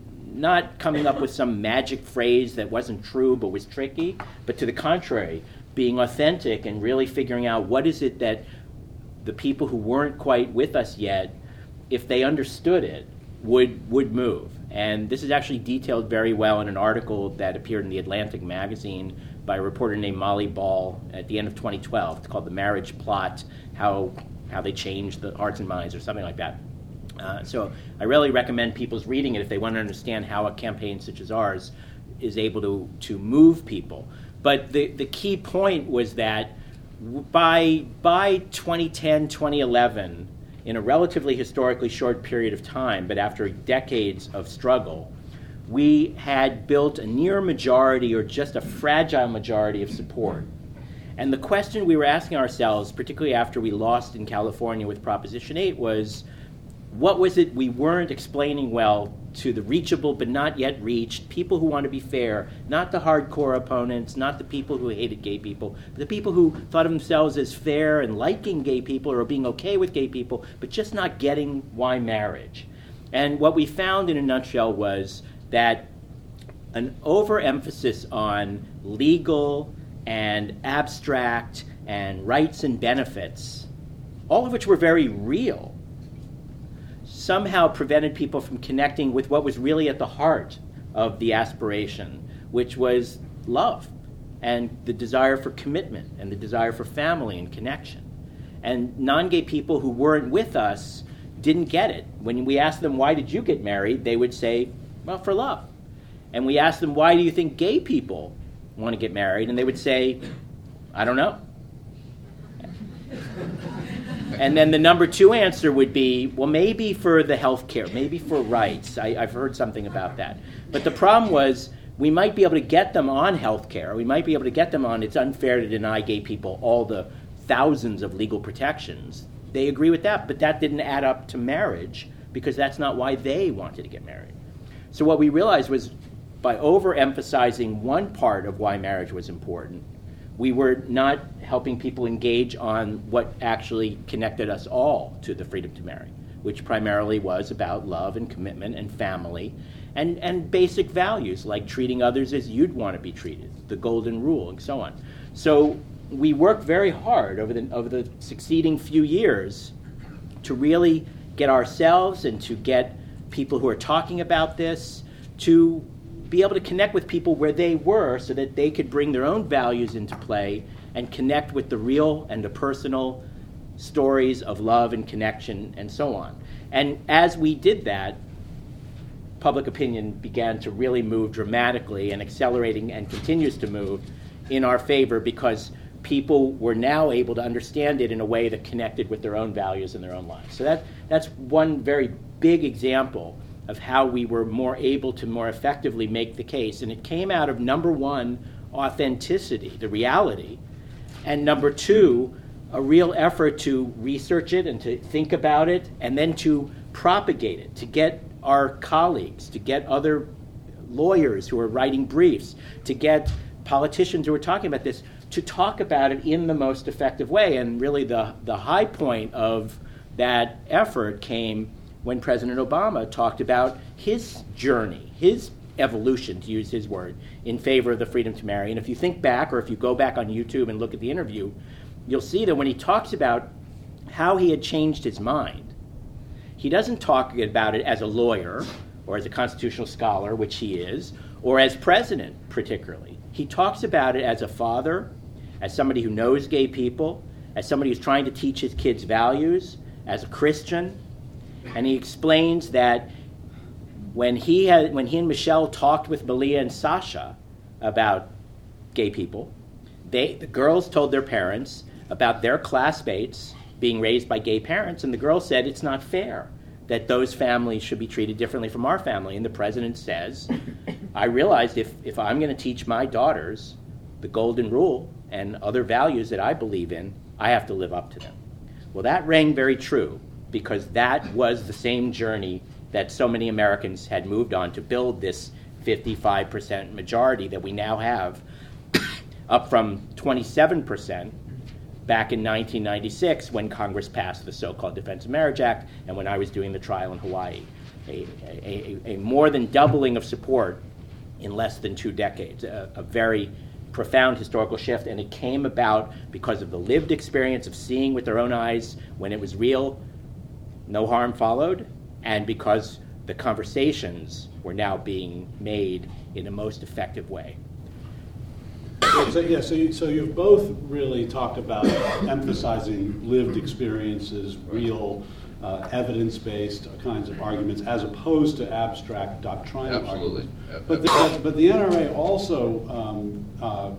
not coming up with some magic phrase that wasn't true but was tricky, but to the contrary, being authentic and really figuring out what is it that the people who weren't quite with us yet, if they understood it, would would move. And this is actually detailed very well in an article that appeared in the Atlantic magazine by a reporter named Molly Ball at the end of twenty twelve. It's called The Marriage Plot, how how they changed the hearts and minds, or something like that. Uh, so I really recommend people's reading it if they want to understand how a campaign such as ours is able to, to move people. But the, the key point was that by, by twenty ten, twenty eleven, in a relatively historically short period of time, but after decades of struggle, we had built a near majority or just a fragile majority of support. And the question we were asking ourselves, particularly after we lost in California with Proposition eight, was what was it we weren't explaining well to the reachable but not yet reached people who want to be fair, not the hardcore opponents, not the people who hated gay people, but the people who thought of themselves as fair and liking gay people or being okay with gay people, but just not getting why marriage. And what we found in a nutshell was that an overemphasis on legal and abstract and rights and benefits, all of which were very real, somehow prevented people from connecting with what was really at the heart of the aspiration, which was love and the desire for commitment and the desire for family and connection. And non-gay people who weren't with us didn't get it. When we asked them, why did you get married? They would say, well, for love. And we asked them, why do you think gay people want to get married? And they would say, I don't know. And then the number two answer would be, well, maybe for the health care, maybe for rights. I, I've heard something about that. But the problem was, we might be able to get them on health care. We might be able to get them on, it's unfair to deny gay people all the thousands of legal protections. They agree with that, but that didn't add up to marriage because that's not why they wanted to get married. So what we realized was, by overemphasizing one part of why marriage was important, we were not helping people engage on what actually connected us all to the freedom to marry, which primarily was about love and commitment and family and, and basic values like treating others as you'd want to be treated, the golden rule, and so on. So we worked very hard over the, over the succeeding few years to really get ourselves and to get people who are talking about this to be able to connect with people where they were so that they could bring their own values into play and connect with the real and the personal stories of love and connection and so on. And as we did that, public opinion began to really move dramatically and accelerating and continues to move in our favor because people were now able to understand it in a way that connected with their own values and their own lives. So that that's one very big example of how we were more able to more effectively make the case. And it came out of, number one, authenticity, the reality, and number two, a real effort to research it and to think about it and then to propagate it, to get our colleagues, to get other lawyers who are writing briefs, to get politicians who are talking about this, to talk about it in the most effective way. And really the, the high point of that effort came when President Obama talked about his journey, his evolution, to use his word, in favor of the freedom to marry. And if you think back, or if you go back on YouTube and look at the interview, you'll see that when he talks about how he had changed his mind, he doesn't talk about it as a lawyer or as a constitutional scholar, which he is, or as president particularly. He talks about it as a father, as somebody who knows gay people, as somebody who's trying to teach his kids values, as a Christian. And he explains that when he had, when he and Michelle talked with Malia and Sasha about gay people, they, the girls told their parents about their classmates being raised by gay parents, and the girls said it's not fair that those families should be treated differently from our family. And the president says, I realized if, if I'm going to teach my daughters the golden rule and other values that I believe in, I have to live up to them. Well, that rang very true, because that was the same journey that so many Americans had moved on to build this fifty-five percent majority that we now have, up from twenty-seven percent back in nineteen ninety-six when Congress passed the so-called Defense of Marriage Act and when I was doing the trial in Hawaii. A, a, a, a more than doubling of support in less than two decades, a, a very profound historical shift, and it came about because of the lived experience of seeing with their own eyes when it was real, no harm followed, and because the conversations were now being made in a most effective way. So, yeah, so, you, so you've both really talked about emphasizing lived experiences, real, uh, evidence-based kinds of arguments, as opposed to abstract doctrinal Absolutely. arguments. But the, but the N R A also um, uh,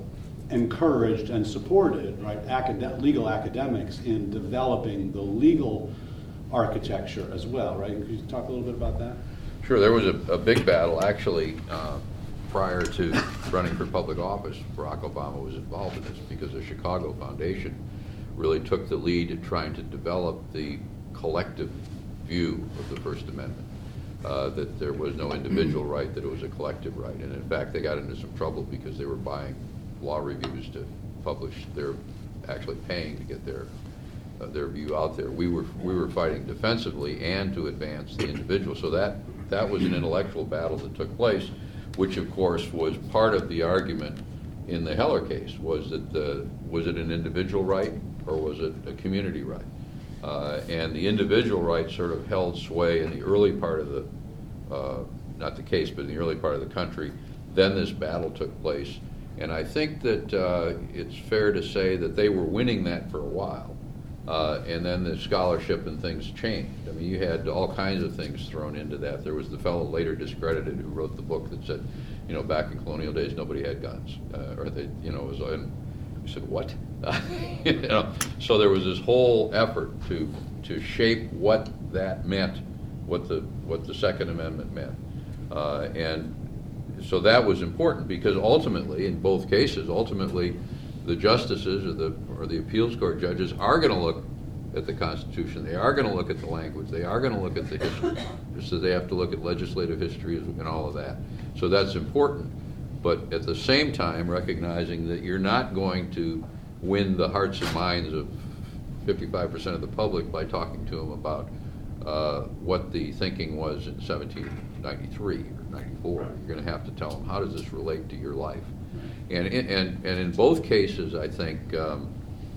encouraged and supported, right, acad- legal academics in developing the legal architecture as well, right? Could you talk a little bit about that? Sure. There was a, a big battle, actually, uh, prior to running for public office. Barack Obama was involved in this because the Chicago Foundation really took the lead in trying to develop the collective view of the First Amendment, uh, that there was no individual right, that it was a collective right. And in fact, they got into some trouble because they were buying law reviews to publish their, actually paying to get their uh, their view out there. We were we were fighting defensively and to advance the individual. So that that was an intellectual battle that took place, which of course was part of the argument in the Heller case. Was that the was it an individual right or was it a community right? Uh, and the individual right sort of held sway in the early part of the, uh, not the case, but in the early part of the country. Then this battle took place. And I think that uh, it's fair to say that they were winning that for a while. Uh, and then the scholarship and things changed. I mean, you had all kinds of things thrown into that. There was the fellow later discredited who wrote the book that said, you know, back in colonial days, nobody had guns. Uh, or they, you know, it was, and we said, what? you know, so there was this whole effort to to shape what that meant, what the what the Second Amendment meant, uh, and so that was important because ultimately, in both cases, ultimately, the justices or the or the appeals court judges are going to look at the Constitution. They are going to look at the language. They are going to look at the history. So they have to look at legislative history and all of that. So that's important. But at the same time, recognizing that you're not going to win the hearts and minds of fifty-five percent of the public by talking to them about uh, what the thinking was in seventeen ninety-three or ninety-four. You're going to have to tell them, how does this relate to your life? And in, and, and in both cases, I think um,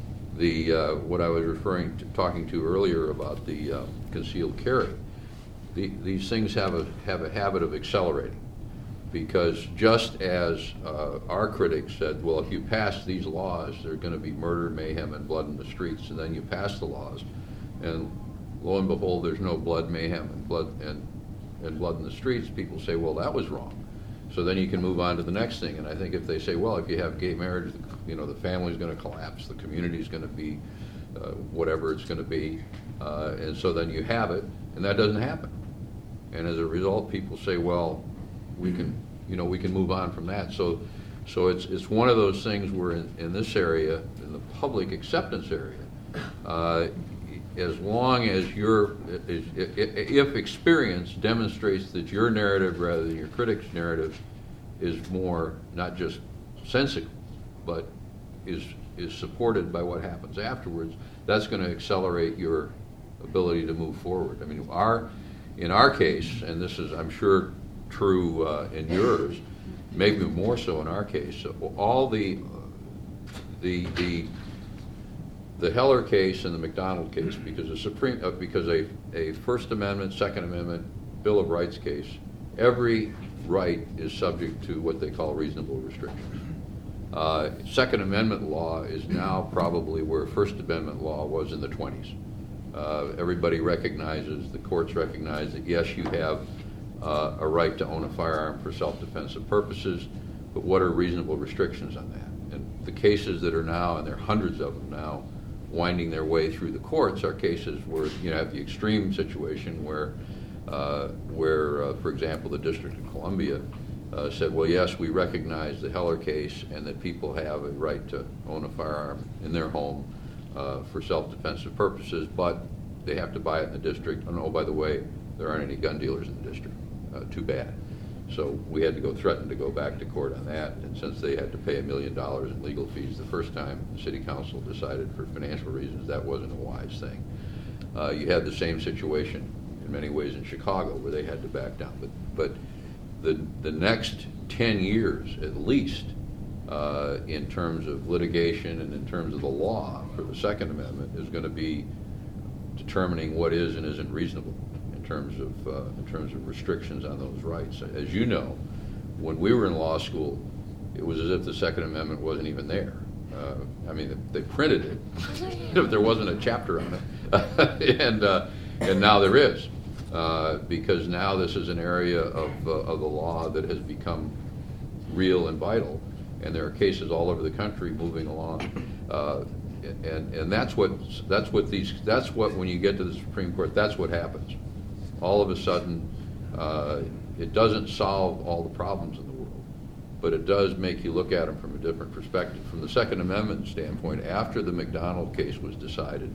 the uh, what I was referring to, talking to earlier about the uh, concealed carry, the, these things have a have a habit of accelerating. Because just as uh, our critics said, well, if you pass these laws, there's going to be murder, mayhem, and blood in the streets, and then you pass the laws, and lo and behold, there's no blood, mayhem, and blood and and blood in the streets. People say, well, that was wrong. So then you can move on to the next thing. And I think if they say, well, if you have gay marriage, you know, the family's going to collapse, the community's going to be uh, whatever it's going to be, uh, and so then you have it, and that doesn't happen. And as a result, people say, well, we can, you know, we can move on from that. So, so it's it's one of those things where in, in this area, in the public acceptance area, uh, as long as your, if experience demonstrates that your narrative rather than your critic's narrative is more not just sensical, but is is supported by what happens afterwards, that's going to accelerate your ability to move forward. I mean, our in our case, and this is, I'm sure, true uh, in yours, maybe more so in our case. So all the uh, the the the Heller case and the McDonald case, because a Supreme uh, because a a First Amendment, Second Amendment, Bill of Rights case, every right is subject to what they call reasonable restrictions. Uh, Second Amendment law is now probably where First Amendment law was in the twenties. Uh, everybody recognizes, the courts recognize that yes, you have Uh, a right to own a firearm for self-defensive purposes, but what are reasonable restrictions on that? And the cases that are now, and there are hundreds of them now, winding their way through the courts are cases where you have the extreme situation where, uh, where uh, for example, the District of Columbia uh, said, well, yes, we recognize the Heller case and that people have a right to own a firearm in their home uh, for self-defensive purposes, but they have to buy it in the district. And oh, by the way, there aren't any gun dealers in the district. Uh, too bad. So we had to go threaten to go back to court on that, and since they had to pay a million dollars in legal fees the first time, the city council decided for financial reasons that wasn't a wise thing. Uh, you had the same situation in many ways in Chicago where they had to back down. But, but the, the next ten years at least uh, in terms of litigation and in terms of the law for the Second Amendment is going to be determining what is and isn't reasonable. In terms of uh, in terms of restrictions on those rights. As you know, when we were in law school, it was as if the Second Amendment wasn't even there. Uh, I mean, they printed it. There wasn't a chapter on it, and uh, and now there is, uh, because now this is an area of uh, of the law that has become real and vital. and there are cases all over the country moving along. Uh, and and that's what that's what these that's what when you get to the Supreme Court, that's what happens. All of a sudden, uh, it doesn't solve all the problems in the world, but it does make you look at them from a different perspective. From the Second Amendment standpoint, after the McDonald case was decided,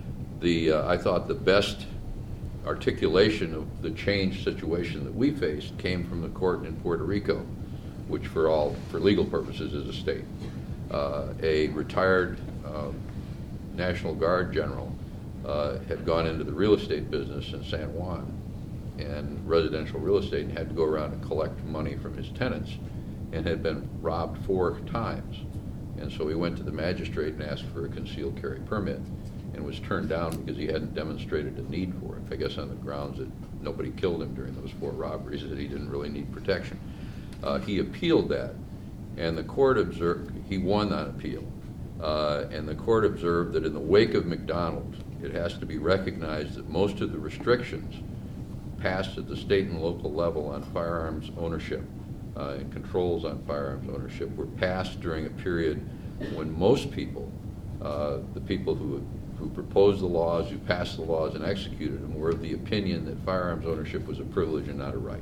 the uh, I thought the best articulation of the changed situation that we faced came from the court in Puerto Rico, which for all for legal purposes is a state. Uh, a retired uh, National Guard general uh, had gone into the real estate business in San Juan and residential real estate and had to go around and collect money from his tenants and had been robbed four times. And so he went to the magistrate and asked for a concealed carry permit and was turned down because he hadn't demonstrated a need for it, I guess on the grounds that nobody killed him during those four robberies, that he didn't really need protection. Uh, he appealed that, and the court observed, he won that appeal, uh, and the court observed that in the wake of McDonald, it has to be recognized that most of the restrictions passed at the state and local level on firearms ownership uh, and controls on firearms ownership were passed during a period when most people, uh, the people who who proposed the laws, who passed the laws and executed them, were of the opinion that firearms ownership was a privilege and not a right.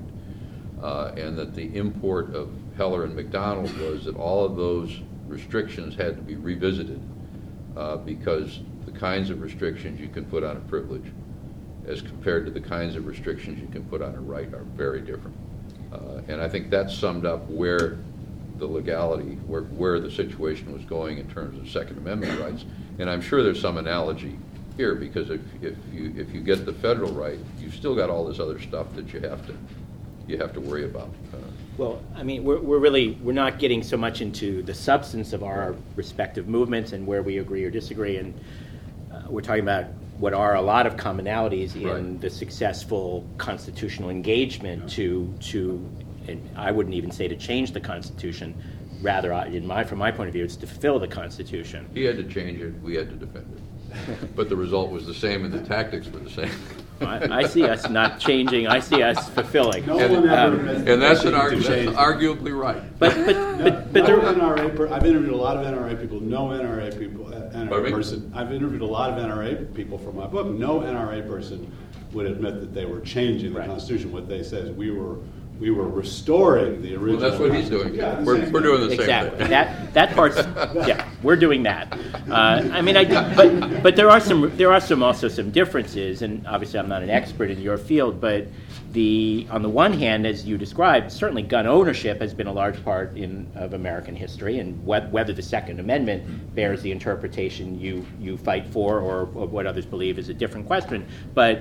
Uh, and that the import of Heller and McDonald was that all of those restrictions had to be revisited uh, because the kinds of restrictions you can put on a privilege as compared to the kinds of restrictions you can put on a right are very different. Uh, and I think that summed up where the legality, where, where the situation was going in terms of Second Amendment rights. And I'm sure there's some analogy here, because if, if you if you get the federal right, you've still got all this other stuff that you have to you have to worry about. Uh, Well, I mean, we're, we're really, we're not getting so much into the substance of our respective movements and where we agree or disagree, and uh, we're talking about what are a lot of commonalities in Right. the successful constitutional engagement to, to, and I wouldn't even say to change the Constitution, rather, I- in my, from my point of view, it's to fulfill the Constitution. he had to change it, we had to defend it. But the result was the same and the tactics were the same. I, I see us not changing, I see us fulfilling. No And- one ever um, admits And that's an to arg- that's change. arguably right. But, but, No, but, but no there, N R A per, I've interviewed a lot of N R A people. No N R A people, uh, N R A Pardon me? person. I've interviewed a lot of N R A people for my book. No N R A person would admit that they were changing the Right. Constitution. What they said is we were we were restoring the original. Well, that's what he's doing. Yeah, the We're, same we're thing. doing the same exactly. thing. That that part's yeah, we're doing that. Uh, I mean, I do, but but there are some there are some also some differences, and obviously I'm not an expert in your field, but the on the one hand, as you described, certainly gun ownership has been a large part in of American history, and wh- whether the Second Amendment bears the interpretation you you fight for or, or what others believe is a different question. But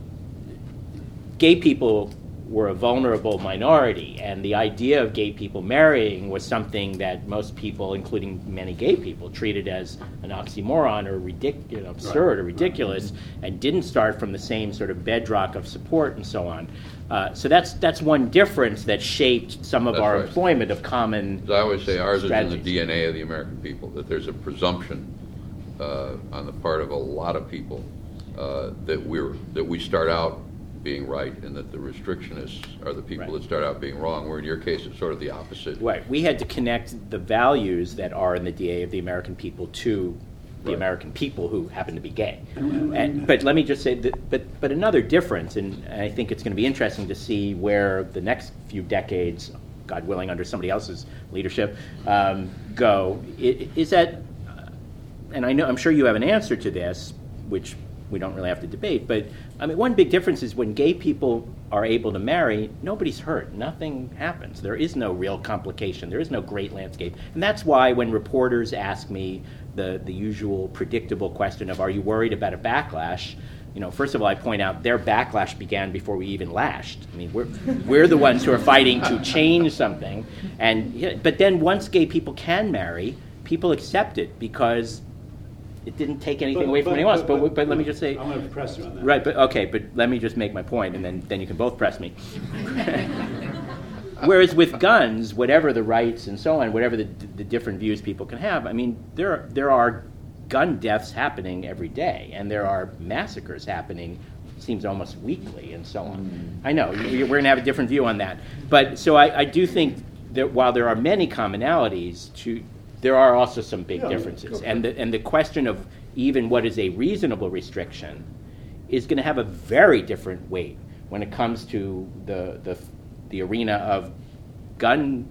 gay people were a vulnerable minority, and the idea of gay people marrying was something that most people, including many gay people, treated as an oxymoron or ridic- you know, absurd or ridiculous, and didn't start from the same sort of bedrock of support and so on. Uh, so that's that's one difference that shaped some of That's our right. employment of common. As I always say, ours is in the strategies. D N A of the American people, that there's a presumption uh, on the part of a lot of people uh, that we're that we start out being right, and that the restrictionists are the people Right. that start out being wrong, where in your case it's sort of the opposite. Right. We had to connect the values that are in the D N A of the American people to the Right. American people who happen to be gay. And, but let me just say that, but, but another difference, and I think it's going to be interesting to see where the next few decades, God willing, under somebody else's leadership, um, go, i- is that, uh, and I know, I'm sure you have an answer to this, which we don't really have to debate, but I mean, one big difference is when gay people are able to marry, nobody's hurt. Nothing happens. There is no real complication. There is no great landscape. And that's why when reporters ask me the, the usual predictable question of, are you worried about a backlash? You know, first of all, I point out their backlash began before we even lashed. I mean, we're, we're the ones who are fighting to change something. And yeah, but then once gay people can marry, people accept it because it didn't take anything But- away from but- anyone else. but- But, but let me just say, I'm going to press you on that. right? But okay, but let me just make my point, and then, then you can both press me. Whereas with guns, whatever the rights and so on, whatever the, the different views people can have, I mean, there there are gun deaths happening every day, and there are massacres happening, seems almost weekly, and so on. I know you- we're going to have a different view on that, but so I, I do think there, while there are many commonalities, to, there are also some big yeah, differences. And the, and the question of even what is a reasonable restriction is going to have a very different weight when it comes to the, the, the arena of gun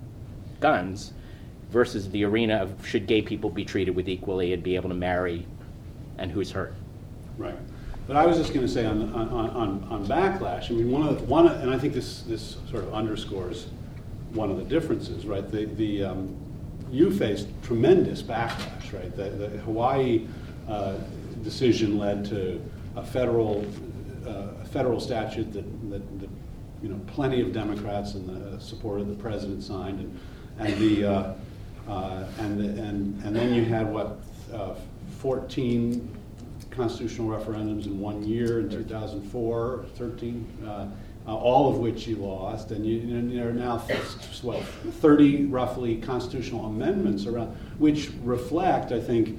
guns versus the arena of should gay people be treated with equally and be able to marry and who's hurt. Right. But I was just going to say on, on, on, on backlash, I mean, one of the, one of, and I think this, this sort of underscores one of the differences, right? The, the, um, you faced tremendous backlash, right? The, the Hawaii uh, decision led to a federal, uh, a federal statute that, that, that, you know, plenty of Democrats and the support of the president signed, and, and the, uh, uh, and, the, and, and then you had what, uh, fourteen constitutional referendums in one year in two thousand four, thirteen, uh, uh, all of which you lost, and you, you there are now well, thirty roughly constitutional amendments around, which reflect, I think,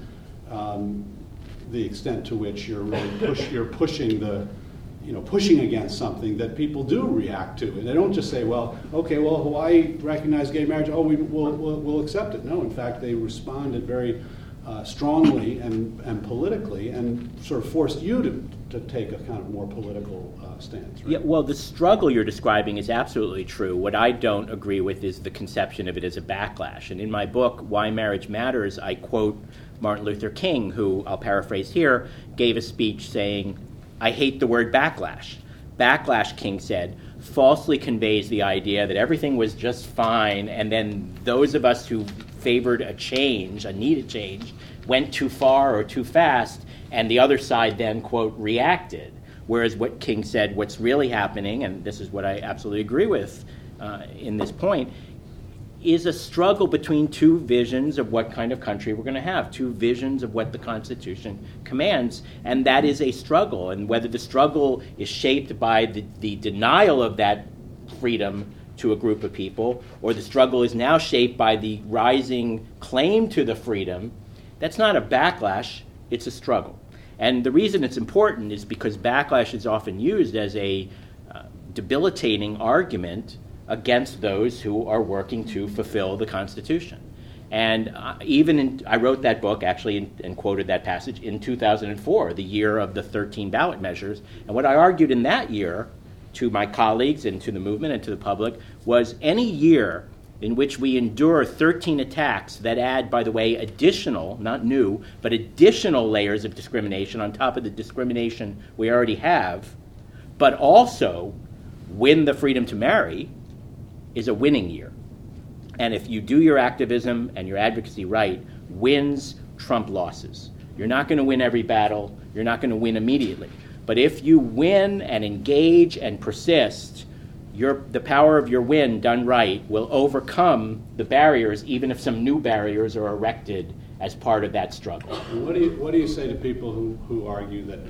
um, the extent to which you're really push, you're pushing the, you know, pushing against something that people do react to, and they don't just say, well, okay, well, Hawaii recognized gay marriage, oh, we will we'll, we'll accept it. No, in fact, they responded very Uh, strongly and, and politically, and sort of forced you to, to take a kind of more political uh, stance. Right? Yeah, well, the struggle you're describing is absolutely true. What I don't agree with is the conception of it as a backlash. And in my book, Why Marriage Matters, I quote Martin Luther King, who, I'll paraphrase here, gave a speech saying, "I hate the word backlash. Backlash," King said, "falsely conveys the idea that everything was just fine, and then those of us who favored a change, a needed change, went too far or too fast, and the other side then, quote, reacted." Whereas what King said, what's really happening, and this is what I absolutely agree with uh, in this point, is a struggle between two visions of what kind of country we're going to have, two visions of what the Constitution commands, and that is a struggle. And whether the struggle is shaped by the, the denial of that freedom to a group of people, or the struggle is now shaped by the rising claim to the freedom, that's not a backlash, it's a struggle. And the reason it's important is because backlash is often used as a uh, debilitating argument against those who are working to fulfill the Constitution. And uh, even in, I wrote that book, actually, in, and quoted that passage in two thousand four, the year of the thirteen ballot measures. And what I argued in that year to my colleagues and to the movement and to the public was any year in which we endure thirteen attacks that add, by the way, additional, not new, but additional layers of discrimination on top of the discrimination we already have, but also win the freedom to marry, is a winning year. And if you do your activism and your advocacy right, wins trump losses. You're not going to win every battle. You're not going to win immediately. But if you win and engage and persist, your, the power of your win done right will overcome the barriers, even if some new barriers are erected as part of that struggle. And what do you, what do you say to people who, who argue that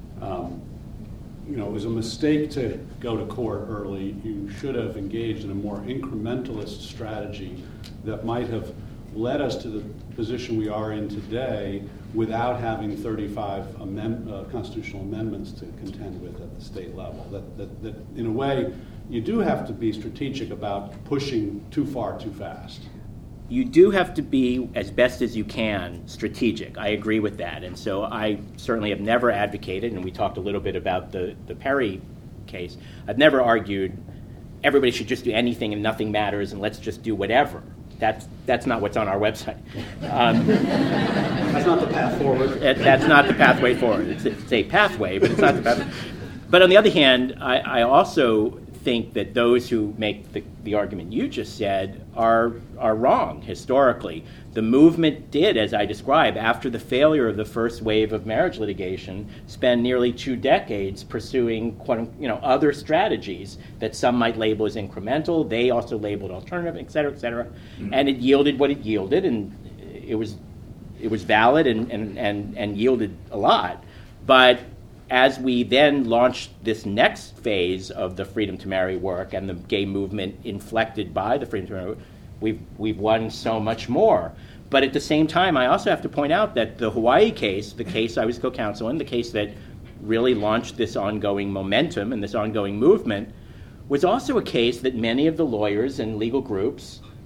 um, you know, it was a mistake to go to court early? You should have engaged in a more incrementalist strategy that might have led us to the position we are in today without having thirty-five amend, uh, constitutional amendments to contend with at the state level. That, that, that, in a way, you do have to be strategic about pushing too far too fast. You do have to be, as best as you can, strategic. I agree with that. And so I certainly have never advocated, and we talked a little bit about the, the Perry case, I've never argued everybody should just do anything and nothing matters and let's just do whatever. That's, that's not what's on our website. Um, that's not the path forward. That, that's not the pathway forward. It's, it's a pathway, but it's not the pathway. But on the other hand, I, I also think that those who make the, the argument you just said are are wrong historically. The movement did, as I described, after the failure of the first wave of marriage litigation, spend nearly two decades pursuing you know other strategies that some might label as incremental. They also labeled alternative, et cetera, et cetera. Mm-hmm. And it yielded what it yielded, and it was it was valid and and, and, and yielded a lot. But as we then launched this next phase of the Freedom to Marry work and the gay movement inflected by the Freedom to Marry work, we've, we've won so much more. But at the same time, I also have to point out that the Hawaii case, the case I was co-counsel in, the case that really launched this ongoing momentum and this ongoing movement, was also a case that many of the lawyers and legal groups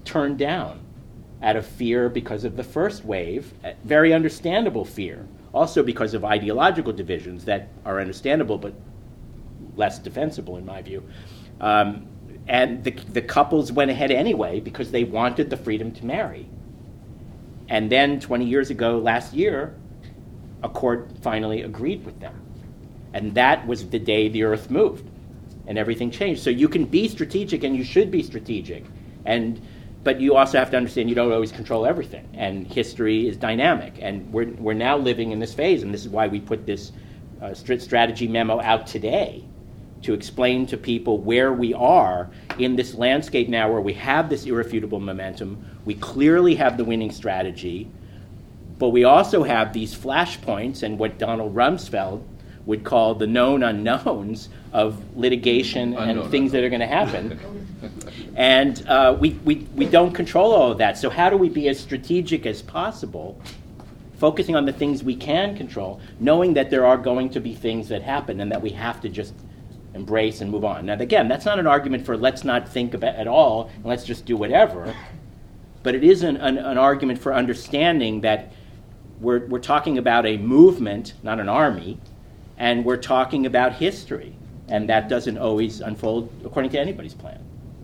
turned down out of fear because of the first wave, very understandable fear, also because of ideological divisions that are understandable but less defensible in my view. Um, and the, the couples went ahead anyway because they wanted the freedom to marry. And then twenty years ago, last year, a court finally agreed with them. And that was the day the earth moved and everything changed. So you can be strategic, and you should be strategic. And but you also have to understand you don't always control everything. And history is dynamic. And we're, we're now living in this phase, and this is why we put this uh, strategy memo out today, to explain to people where we are in this landscape now where we have this irrefutable momentum. We clearly have the winning strategy, but we also have these flashpoints and what Donald Rumsfeld would call the known unknowns of litigation and Unknown things that are going to happen. And uh, we, we, we don't control all of that. So how do we be as strategic as possible, focusing on the things we can control, knowing that there are going to be things that happen and that we have to just embrace and move on. Now, again, that's not an argument for let's not think about it at all and let's just do whatever, but it is an, an, an argument for understanding that we're, we're talking about a movement, not an army, and we're talking about history, and that doesn't always unfold according to anybody's plan.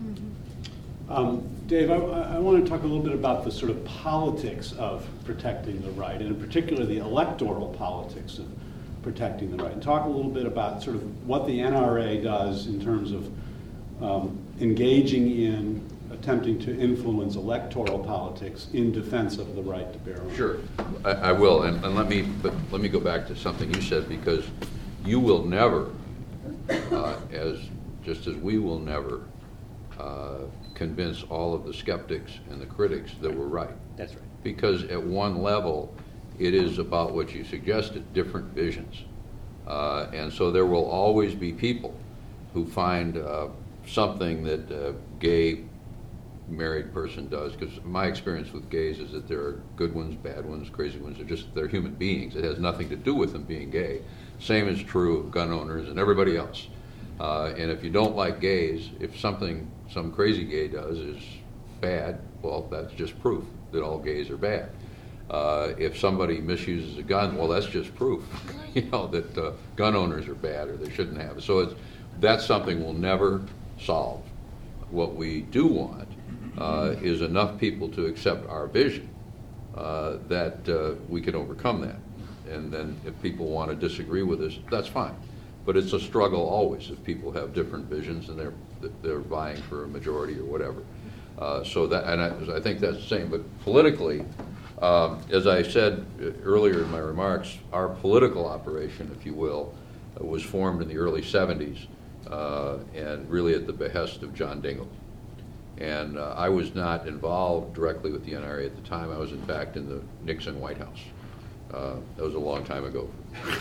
Um, Dave, I, I want to talk a little bit about the sort of politics of protecting the right, and in particular the electoral politics of protecting the right, and talk a little bit about sort of what the N R A does in terms of um, engaging in attempting to influence electoral politics in defense of the right to bear arms. Sure, I, I will, and, and let me but let me go back to something you said, because you will never, uh, as just as we will never, uh, convince all of the skeptics and the critics that we're right. That's right. Because at one level, it is about what you suggested, different visions. Uh, and so there will always be people who find uh, something that a gay married person does, because my experience with gays is that there are good ones, bad ones, crazy ones. They're just, they're human beings. It has nothing to do with them being gay. Same is true of gun owners and everybody else. Uh, and if you don't like gays, if something some crazy gay does is bad, well, that's just proof that all gays are bad. Uh, if somebody misuses a gun, well, that's just proof, you know, that uh, gun owners are bad or they shouldn't have it. So it's, that's something we'll never solve. What we do want uh, is enough people to accept our vision uh, that uh, we can overcome that. And then if people want to disagree with us, that's fine. But it's a struggle always if people have different visions and they're they're vying for a majority or whatever. Uh, so that, and I, I think that's the same. But politically, um, as I said earlier in my remarks, our political operation, if you will, uh, was formed in the early seventies uh, and really at the behest of John Dingell. And uh, I was not involved directly with the N R A at the time. I was in fact in the Nixon White House. Uh, that was a long time ago.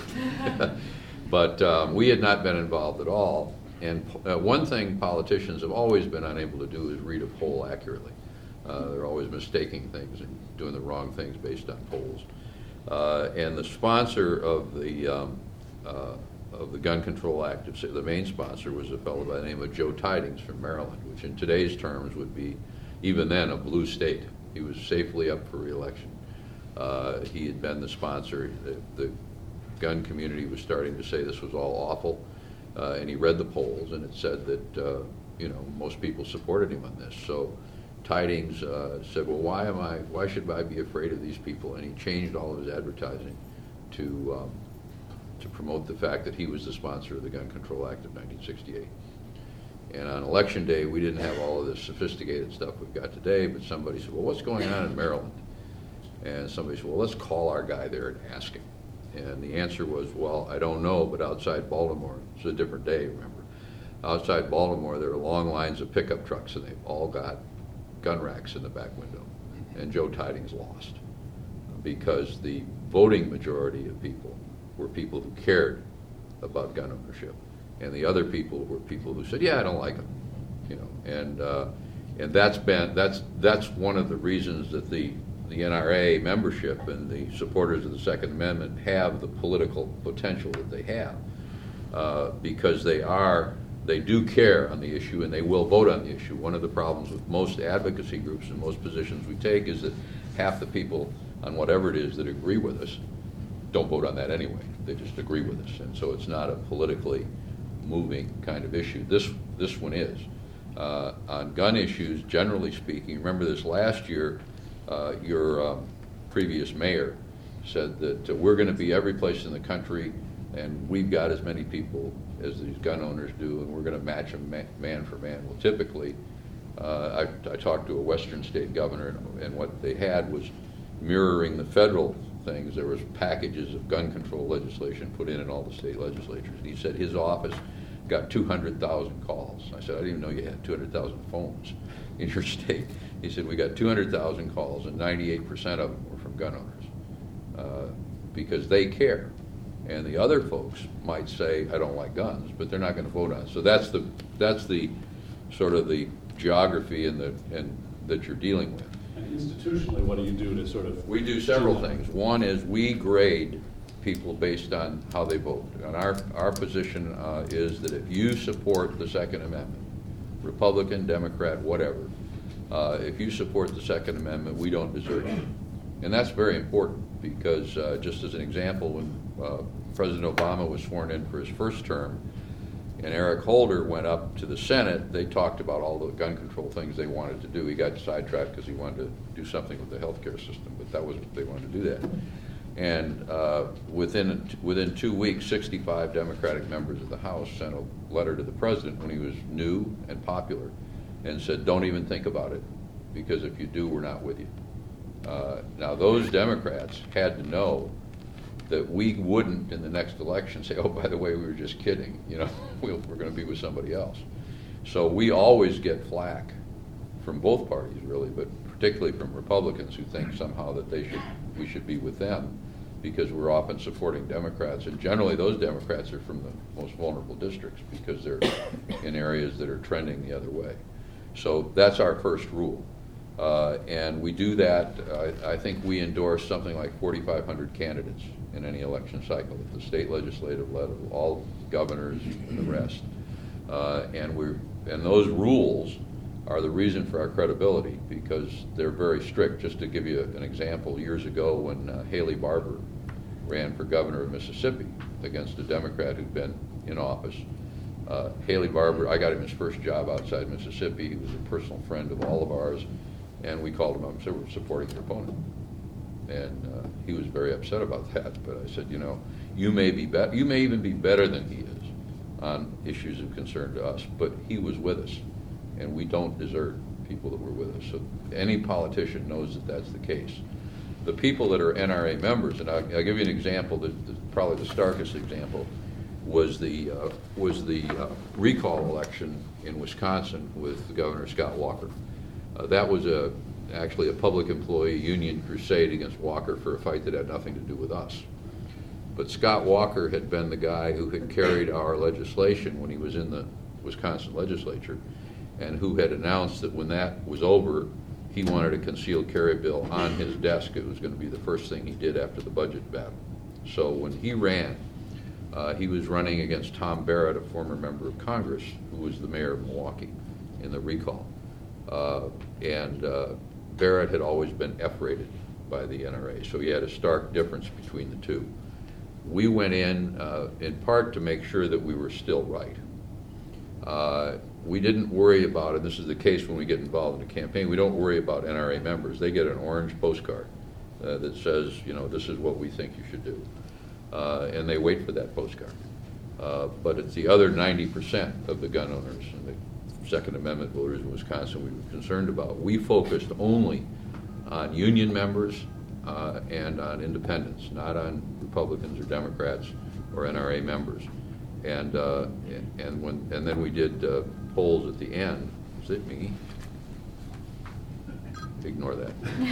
But um, we had not been involved at all. And uh, one thing politicians have always been unable to do is read a poll accurately. Uh, they're always mistaking things and doing the wrong things based on polls. Uh, and the sponsor of the um, uh, of the Gun Control Act, the main sponsor, was a fellow by the name of Joe Tidings from Maryland, which in today's terms would be, even then, a blue state. He was safely up for re-election. Uh, he had been the sponsor. The, the gun community was starting to say this was all awful. Uh, and he read the polls, and it said that uh, you know most people supported him on this. So Tidings uh, said, "Well, why am I? Why should I be afraid of these people?" And he changed all of his advertising to um, to promote the fact that he was the sponsor of the Gun Control Act of nineteen sixty-eight. And on election day, we didn't have all of this sophisticated stuff we've got today. But somebody said, "Well, what's going on in Maryland?" And somebody said, "Well, let's call our guy there and ask him." And the answer was, well, I don't know, but outside Baltimore, it's a different day, remember. Outside Baltimore, there are long lines of pickup trucks, and they've all got gun racks in the back window. And Joe Tidings lost because the voting majority of people were people who cared about gun ownership. And the other people were people who said, yeah, I don't like them. You know, and uh, and that's been that's that's one of the reasons that the the N R A membership and the supporters of the Second Amendment have the political potential that they have, uh, because they are they do care on the issue and they will vote on the issue. One of the problems with most advocacy groups and most positions we take is that half the people on whatever it is that agree with us don't vote on that anyway. They just agree with us. And so it's not a politically moving kind of issue. This, this one is. Uh, on gun issues, generally speaking, remember this last year, uh, your um, previous mayor said that uh, we're going to be every place in the country and we've got as many people as these gun owners do, and we're going to match them man, man for man. Well, typically, uh, I, I talked to a western state governor, and, and what they had was mirroring the federal things. There was packages of gun control legislation put in in all the state legislatures. And he said his office got two hundred thousand calls. I said, I didn't even know you had two hundred thousand phones in your state. He said, we got two hundred thousand calls, and ninety-eight percent of them were from gun owners uh, because they care. And the other folks might say, I don't like guns, but they're not going to vote on it. So that's the that's the sort of the geography and the and that you're dealing with. And institutionally, what do you do to sort of? We do several things. One is we grade people based on how they vote. And our our position uh, is that if you support the Second Amendment, Republican, Democrat, whatever, uh, if you support the Second Amendment, we don't desert you. And that's very important because, uh, just as an example, when uh, President Obama was sworn in for his first term and Eric Holder went up to the Senate, they talked about all the gun control things they wanted to do. He got sidetracked because he wanted to do something with the healthcare system, but that was they wanted to do that. And uh, within within two weeks, sixty-five Democratic members of the House sent a letter to the president when he was new and popular and said, don't even think about it, because if you do, we're not with you. Uh, now, those Democrats had to know that we wouldn't, in the next election, say, oh, by the way, we were just kidding. You know, we're going to be with somebody else. So we always get flack from both parties, really, but particularly from Republicans who think somehow that they should, we should be with them because we're often supporting Democrats. And generally, those Democrats are from the most vulnerable districts because they're in areas that are trending the other way. So that's our first rule. Uh, and we do that, uh, I think we endorse something like forty-five hundred candidates in any election cycle at the state legislative level, all governors and the rest. Uh, and we're and those rules are the reason for our credibility because they're very strict. Just to give you an example, years ago when uh, Haley Barbour ran for governor of Mississippi against a Democrat who'd been in office, uh, Haley Barbour, I got him his first job outside Mississippi. He was a personal friend of all of ours. And we called him up and said, we're supporting your opponent. And uh, he was very upset about that. But I said, you know, you may be be- you may even be better than he is on issues of concern to us. But he was with us, and we don't desert people that were with us. So any politician knows that that's the case. The people that are N R A members, and I'll, I'll give you an example, that, that probably the starkest example, was the uh, was the uh, recall election in Wisconsin with Governor Scott Walker. Uh, that was a, actually a public employee union crusade against Walker for a fight that had nothing to do with us. But Scott Walker had been the guy who had carried our legislation when he was in the Wisconsin legislature and who had announced that when that was over, he wanted a concealed carry bill on his desk. It was going to be the first thing he did after the budget battle. So when he ran, uh, he was running against Tom Barrett, a former member of Congress, who was the mayor of Milwaukee in the recall. Uh, and uh, Barrett had always been F-rated by the N R A, so he had a stark difference between the two. We went in, uh, in part to make sure that we were still right. Uh, we didn't worry about it. This is the case when we get involved in a campaign. We don't worry about N R A members. They get an orange postcard uh, that says, you know, this is what we think you should do. Uh, and they wait for that postcard. Uh, but it's the other ninety percent of the gun owners and the Second Amendment voters in Wisconsin we were concerned about. We focused only on union members uh, and on independents, not on Republicans or Democrats or N R A members. And uh, and when and then we did uh, polls at the end. Is it me? Ignore that.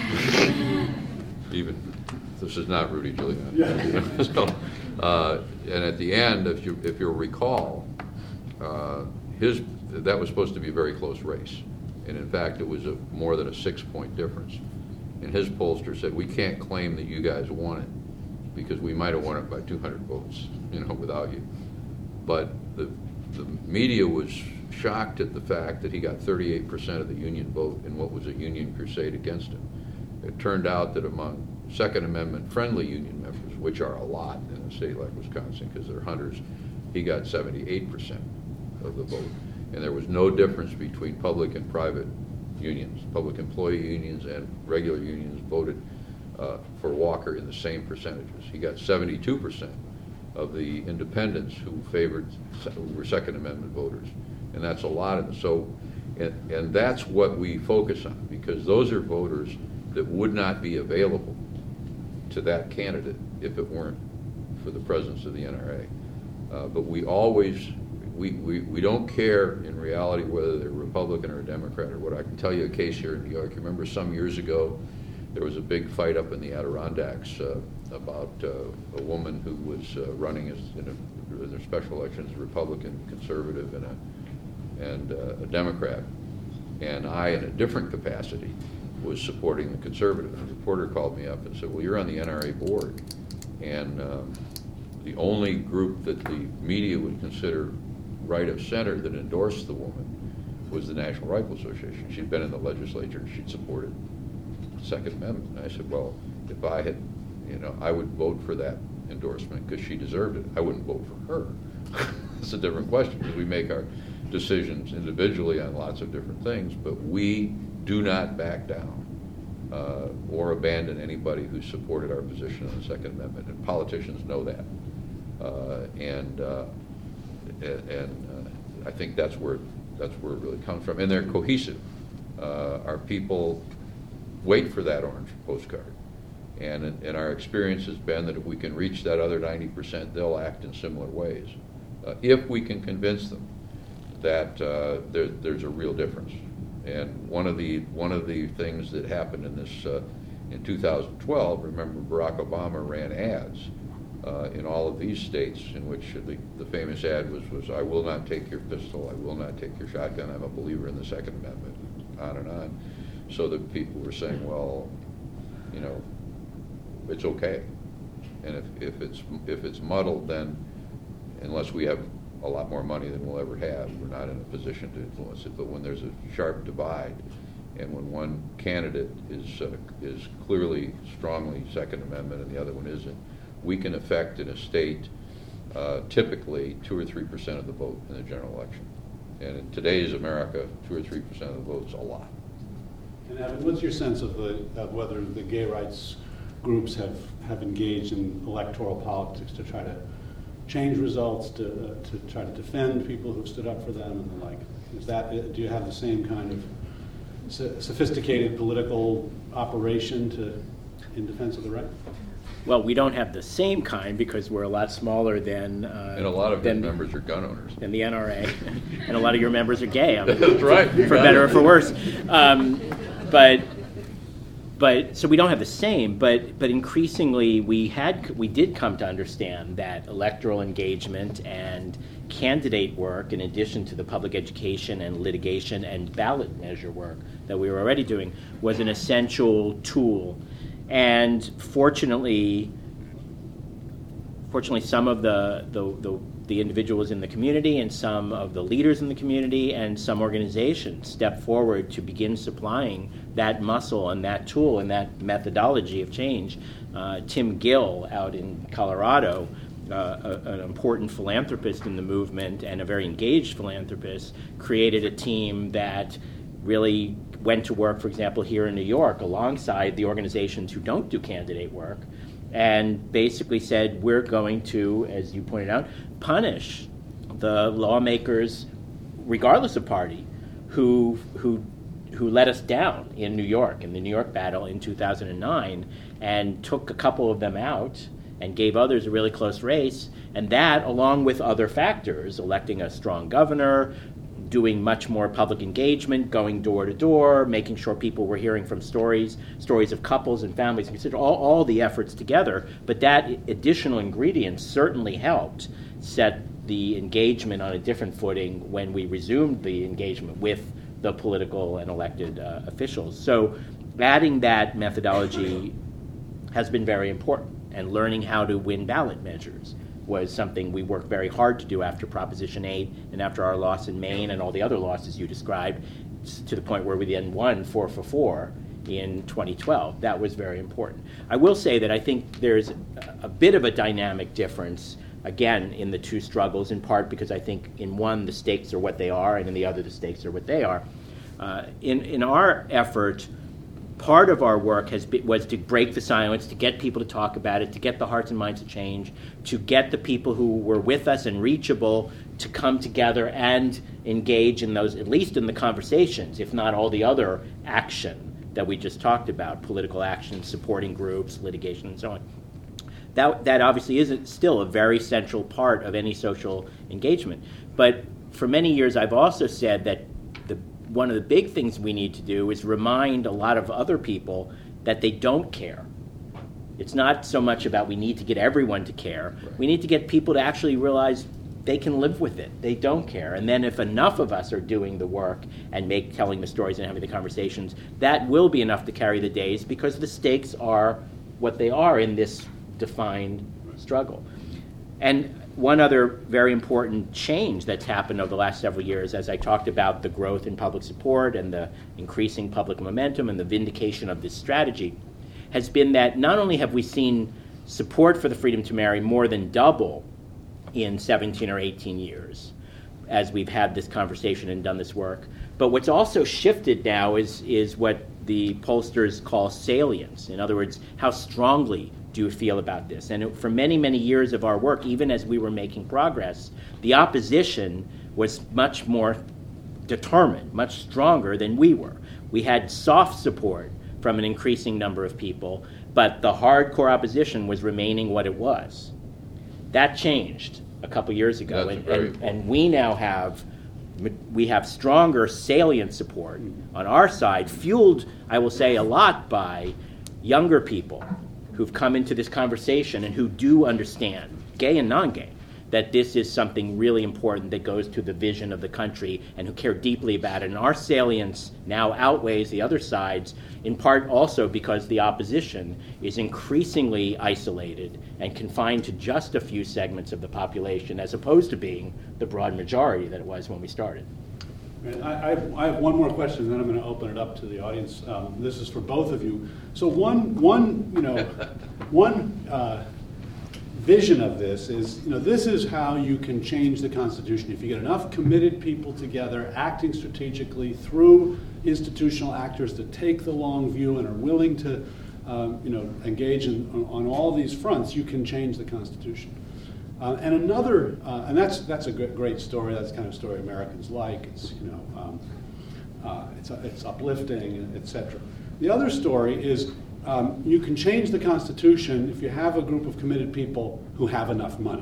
Even this is not Rudy Giuliani. Yeah. so, uh, and at the end, if you if you'll recall, uh, his that was supposed to be a very close race, and in fact, it was a more than a six-point difference. And his pollster said, "We can't claim that you guys won it because we might have won it by two hundred votes, you know, without you." But the the media was shocked at the fact that he got thirty-eight percent of the union vote in what was a union crusade against him. It turned out that among Second Amendment friendly union members, which are a lot in a state like Wisconsin because they're hunters, he got seventy-eight percent of the vote. And there was no difference between public and private unions. Public employee unions and regular unions voted uh, for Walker in the same percentages. He got seventy-two percent of the independents who favored, who were Second Amendment voters. And that's a lot of them. So, and, and that's what we focus on, because those are voters that would not be available to that candidate if it weren't for the presence of the N R A. Uh, but we always, we, we, we don't care in reality whether they're Republican or a Democrat or what. I can tell you a case here in New York. You remember some years ago, there was a big fight up in the Adirondacks uh, about uh, a woman who was uh, running as in a, in a special election as a Republican, conservative, and a, and uh, a Democrat. And I, in a different capacity, was supporting the conservative. And a reporter called me up and said, well, you're on the N R A board, and um, the only group that the media would consider right of center that endorsed the woman was the National Rifle Association. She'd been in the legislature and she'd supported the Second Amendment. And I said, well, if I had, you know, I would vote for that endorsement because she deserved it. I wouldn't vote for her. It's a different question, because we make our decisions individually on lots of different things, but we do not back down uh, or abandon anybody who supported our position on the Second Amendment, and politicians know that. Uh, and uh, and uh, I think that's where that's where it really comes from. And they're cohesive. Uh, our people wait for that orange postcard, and and our experience has been that if we can reach that other ninety percent, they'll act in similar ways. Uh, if we can convince them that uh, there, there's a real difference. And one of the one of the things that happened in this uh, in two thousand twelve, remember Barack Obama ran ads uh, in all of these states in which the, the famous ad was was I will not take your pistol, I will not take your shotgun, I'm a believer in the Second Amendment, on and on. So that people were saying, well, you know, it's okay. And if, if it's if it's muddled, then unless we have a lot more money than we'll ever have, we're not in a position to influence it. But when there's a sharp divide, and when one candidate is uh, is clearly strongly Second Amendment and the other one isn't, we can affect in a state uh, typically two or three percent of the vote in the general election. And in today's America, two or three percent of the vote is a lot. And Evan, what's your sense of the of whether the gay rights groups have, have engaged in electoral politics to try to change results, to uh, to try to defend people who've stood up for them and the like? Is that, do you have the same kind of so- sophisticated political operation to in defense of the right? Well, we don't have the same kind because we're a lot smaller than uh, And a lot of than, your members are gun owners. than the N R A, and a lot of your members are gay. I mean, That's right. For, for better or for worse. Um, but but so we don't have the same. But but increasingly we had we did come to understand that electoral engagement and candidate work, in addition to the public education and litigation and ballot measure work that we were already doing, was an essential tool. And fortunately, fortunately, some of the, the, the, the individuals in the community and some of the leaders in the community and some organizations stepped forward to begin supplying that muscle and that tool and that methodology of change. Uh, Tim Gill out in Colorado, uh, a, an important philanthropist in the movement and a very engaged philanthropist, created a team that really went to work, for example, here in New York alongside the organizations who don't do candidate work, and basically said, we're going to, as you pointed out, punish the lawmakers, regardless of party, who who who let us down in New York, in the New York battle in two thousand nine, and took a couple of them out and gave others a really close race. And that, along with other factors, electing a strong governor, doing much more public engagement, going door to door, making sure people were hearing from stories, stories of couples and families, consider all, all the efforts together. But that additional ingredient certainly helped set the engagement on a different footing when we resumed the engagement with the political and elected uh, officials. So adding that methodology has been very important, and learning how to win ballot measures was something we worked very hard to do after Proposition eight and after our loss in Maine and all the other losses you described, to the point where we then won four for four in twenty twelve. That was very important. I will say that I think there's a bit of a dynamic difference, again, in the two struggles, in part because I think in one the stakes are what they are, and in the other the stakes are what they are. Uh, in, in our effort, part of our work has been, was to break the silence, to get people to talk about it, to get the hearts and minds to change, to get the people who were with us and reachable to come together and engage in those, at least in the conversations, if not all the other action that we just talked about, political action, supporting groups, litigation, and so on. That, that obviously is still a very central part of any social engagement. But for many years, I've also said that the, one of the big things we need to do is remind a lot of other people that they don't care. It's not so much about we need to get everyone to care. Right. We need to get people to actually realize they can live with it. They don't care. And then if enough of us are doing the work and make telling the stories and having the conversations, that will be enough to carry the days, because the stakes are what they are in this defined struggle. And one other very important change that's happened over the last several years, as I talked about the growth in public support and the increasing public momentum and the vindication of this strategy, has been that not only have we seen support for the freedom to marry more than double in seventeen or eighteen years as we've had this conversation and done this work, but what's also shifted now is, is what the pollsters call salience. In other words, how strongly do you feel about this? And it, for many, many years of our work, even as we were making progress, the opposition was much more determined, much stronger than we were. We had soft support from an increasing number of people, but the hardcore opposition was remaining what it was. That changed a couple years ago, and, and, and we now have we have stronger salient support on our side, fueled, I will say, a lot by younger people who've come into this conversation and who do understand, gay and non-gay, that this is something really important that goes to the vision of the country, and who care deeply about it. And our salience now outweighs the other side's, in part also because the opposition is increasingly isolated and confined to just a few segments of the population, as opposed to being the broad majority that it was when we started. I, I, I have one more question, and then I'm going to open it up to the audience. Um, this is for both of you. So one, one, you know, one uh, vision of this is, you know, this is how you can change the Constitution. If you get enough committed people together, acting strategically through institutional actors that take the long view and are willing to, um, you know, engage in, on, on all these fronts, you can change the Constitution. Uh, and another, uh, and that's that's a great story. That's the kind of story Americans like. It's you know, um, uh, it's it's uplifting, et cetera. The other story is um, you can change the Constitution if you have a group of committed people who have enough money.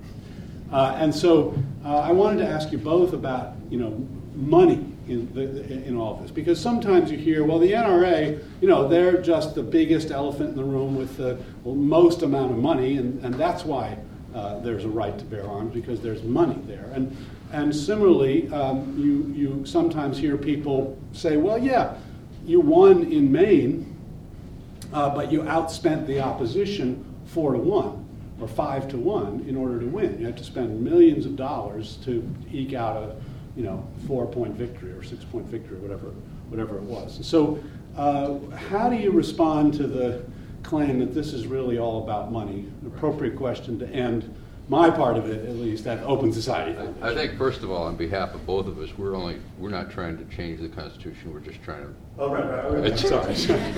Uh, and so uh, I wanted to ask you both about you know money in the, in all of this, because sometimes you hear, well, the N R A, you know, they're just the biggest elephant in the room with the most amount of money, and, and that's why. Uh, there's a right to bear arms, because there's money there. And and similarly, um, you you sometimes hear people say, well, yeah, you won in Maine, uh, but you outspent the opposition four to one or five to one in order to win. You had to spend millions of dollars to eke out a you know four-point victory or six-point victory, or whatever whatever it was. So uh, how do you respond to the claim that this is really all about money? An appropriate question to end my part of it, at least, at Open Society Foundation. I think, first of all, on behalf of both of us, we're only we're not trying to change the Constitution. We're just trying to. Oh, right, right. right. Sorry.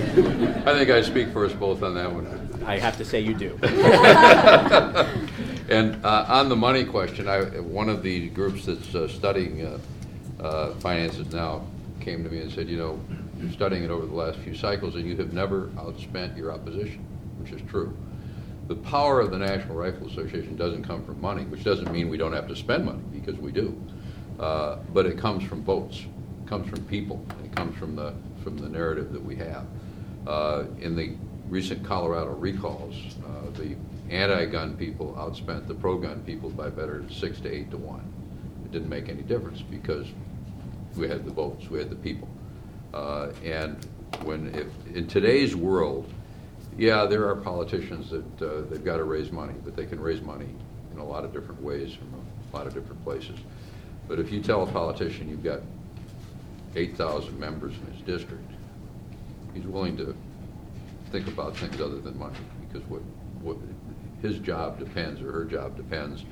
I think I speak for us both on that one. I have to say you do. And uh, on the money question, I, one of the groups that's uh, studying uh, uh, finances now came to me and said, you know, you're studying it over the last few cycles, and you have never outspent your opposition, which is true. The power of the National Rifle Association doesn't come from money, which doesn't mean we don't have to spend money, because we do. Uh, but it comes from votes. It comes from people. It comes from the from the narrative that we have. Uh, in the recent Colorado recalls, uh, the anti-gun people outspent the pro-gun people by better six to eight to one. It didn't make any difference, because we had the votes, we had the people. Uh, and when, if, in today's world, yeah, there are politicians that uh, they've got to raise money, but they can raise money in a lot of different ways from a lot of different places. But if you tell a politician you've got eight thousand members in his district, he's willing to think about things other than money, because what, what his job depends, or her job depends,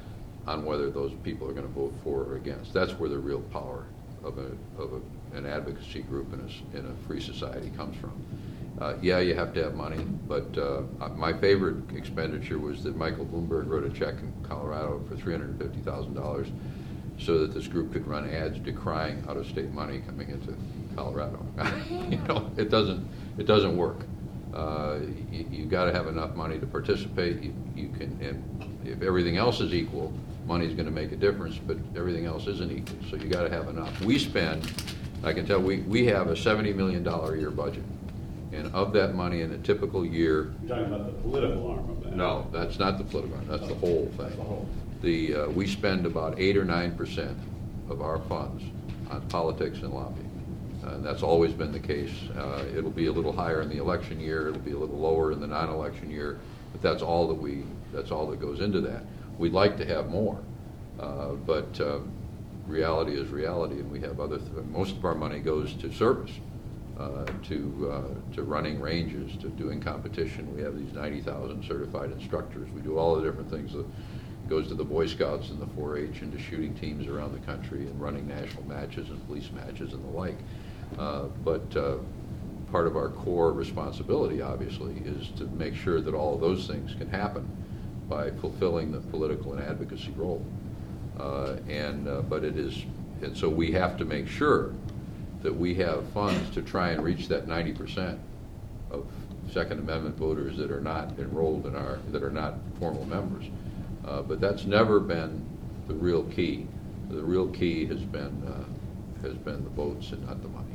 on whether those people are going to vote for or against. That's where the real power of a of a, an advocacy group in a, in a free society comes from. Uh, yeah, you have to have money, but uh, my favorite expenditure was that Michael Bloomberg wrote a check in Colorado for three hundred fifty thousand dollars so that this group could run ads decrying out-of-state money coming into Colorado. You know, it doesn't it doesn't work. Uh, you you got to have enough money to participate. You, you can, and if everything else is equal, money's going to make a difference, but everything else isn't equal, so you got to have enough. We spend, I can tell, we, we have a seventy million dollars a year budget, and of that money in a typical year... You're talking about the political arm of that. No, that's not the political arm, that's the whole thing. That's the whole. The, uh, we spend about eight or nine percent of our funds on politics and lobbying. Uh, and that's always been the case. Uh, it'll be a little higher in the election year, it'll be a little lower in the non-election year, but that's all that we, that's all that goes into that. We'd like to have more, uh, but uh, reality is reality, and we have other, th- most of our money goes to service, uh, to uh, to running ranges, to doing competition. We have these ninety thousand certified instructors. We do all the different things that goes to the Boy Scouts and the four H and to shooting teams around the country and running national matches and police matches and the like. Uh, but uh, part of our core responsibility, obviously, is to make sure that all of those things can happen by fulfilling the political and advocacy role. Uh, and uh, but it is, and so we have to make sure that we have funds to try and reach that ninety percent of Second Amendment voters that are not enrolled in our, that are not formal members. Uh, but that's never been the real key. The real key has been uh, has been the votes and not the money.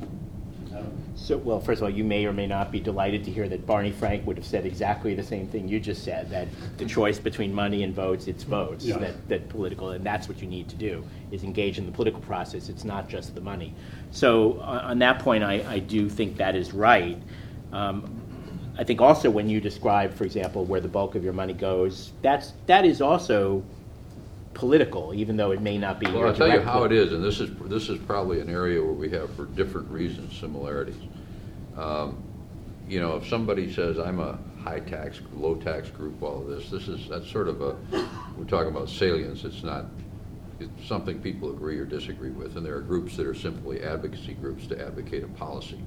So, well, first of all, you may or may not be delighted to hear that Barney Frank would have said exactly the same thing you just said, that the choice between money and votes, it's votes, yeah. that, that political, and that's what you need to do, is engage in the political process. It's not just the money. So uh, on that point, I, I do think that is right. Um, I think also when you describe, for example, where the bulk of your money goes, that's that is also political, even though it may not be. Well, I'll tell you how it is, and this is this is probably an area where we have, for different reasons, similarities. Um, you know, if somebody says I'm a high tax, low tax group, all of this, this is that's sort of a, we're talking about salience. It's not. It's something people agree or disagree with, and there are groups that are simply advocacy groups to advocate a policy.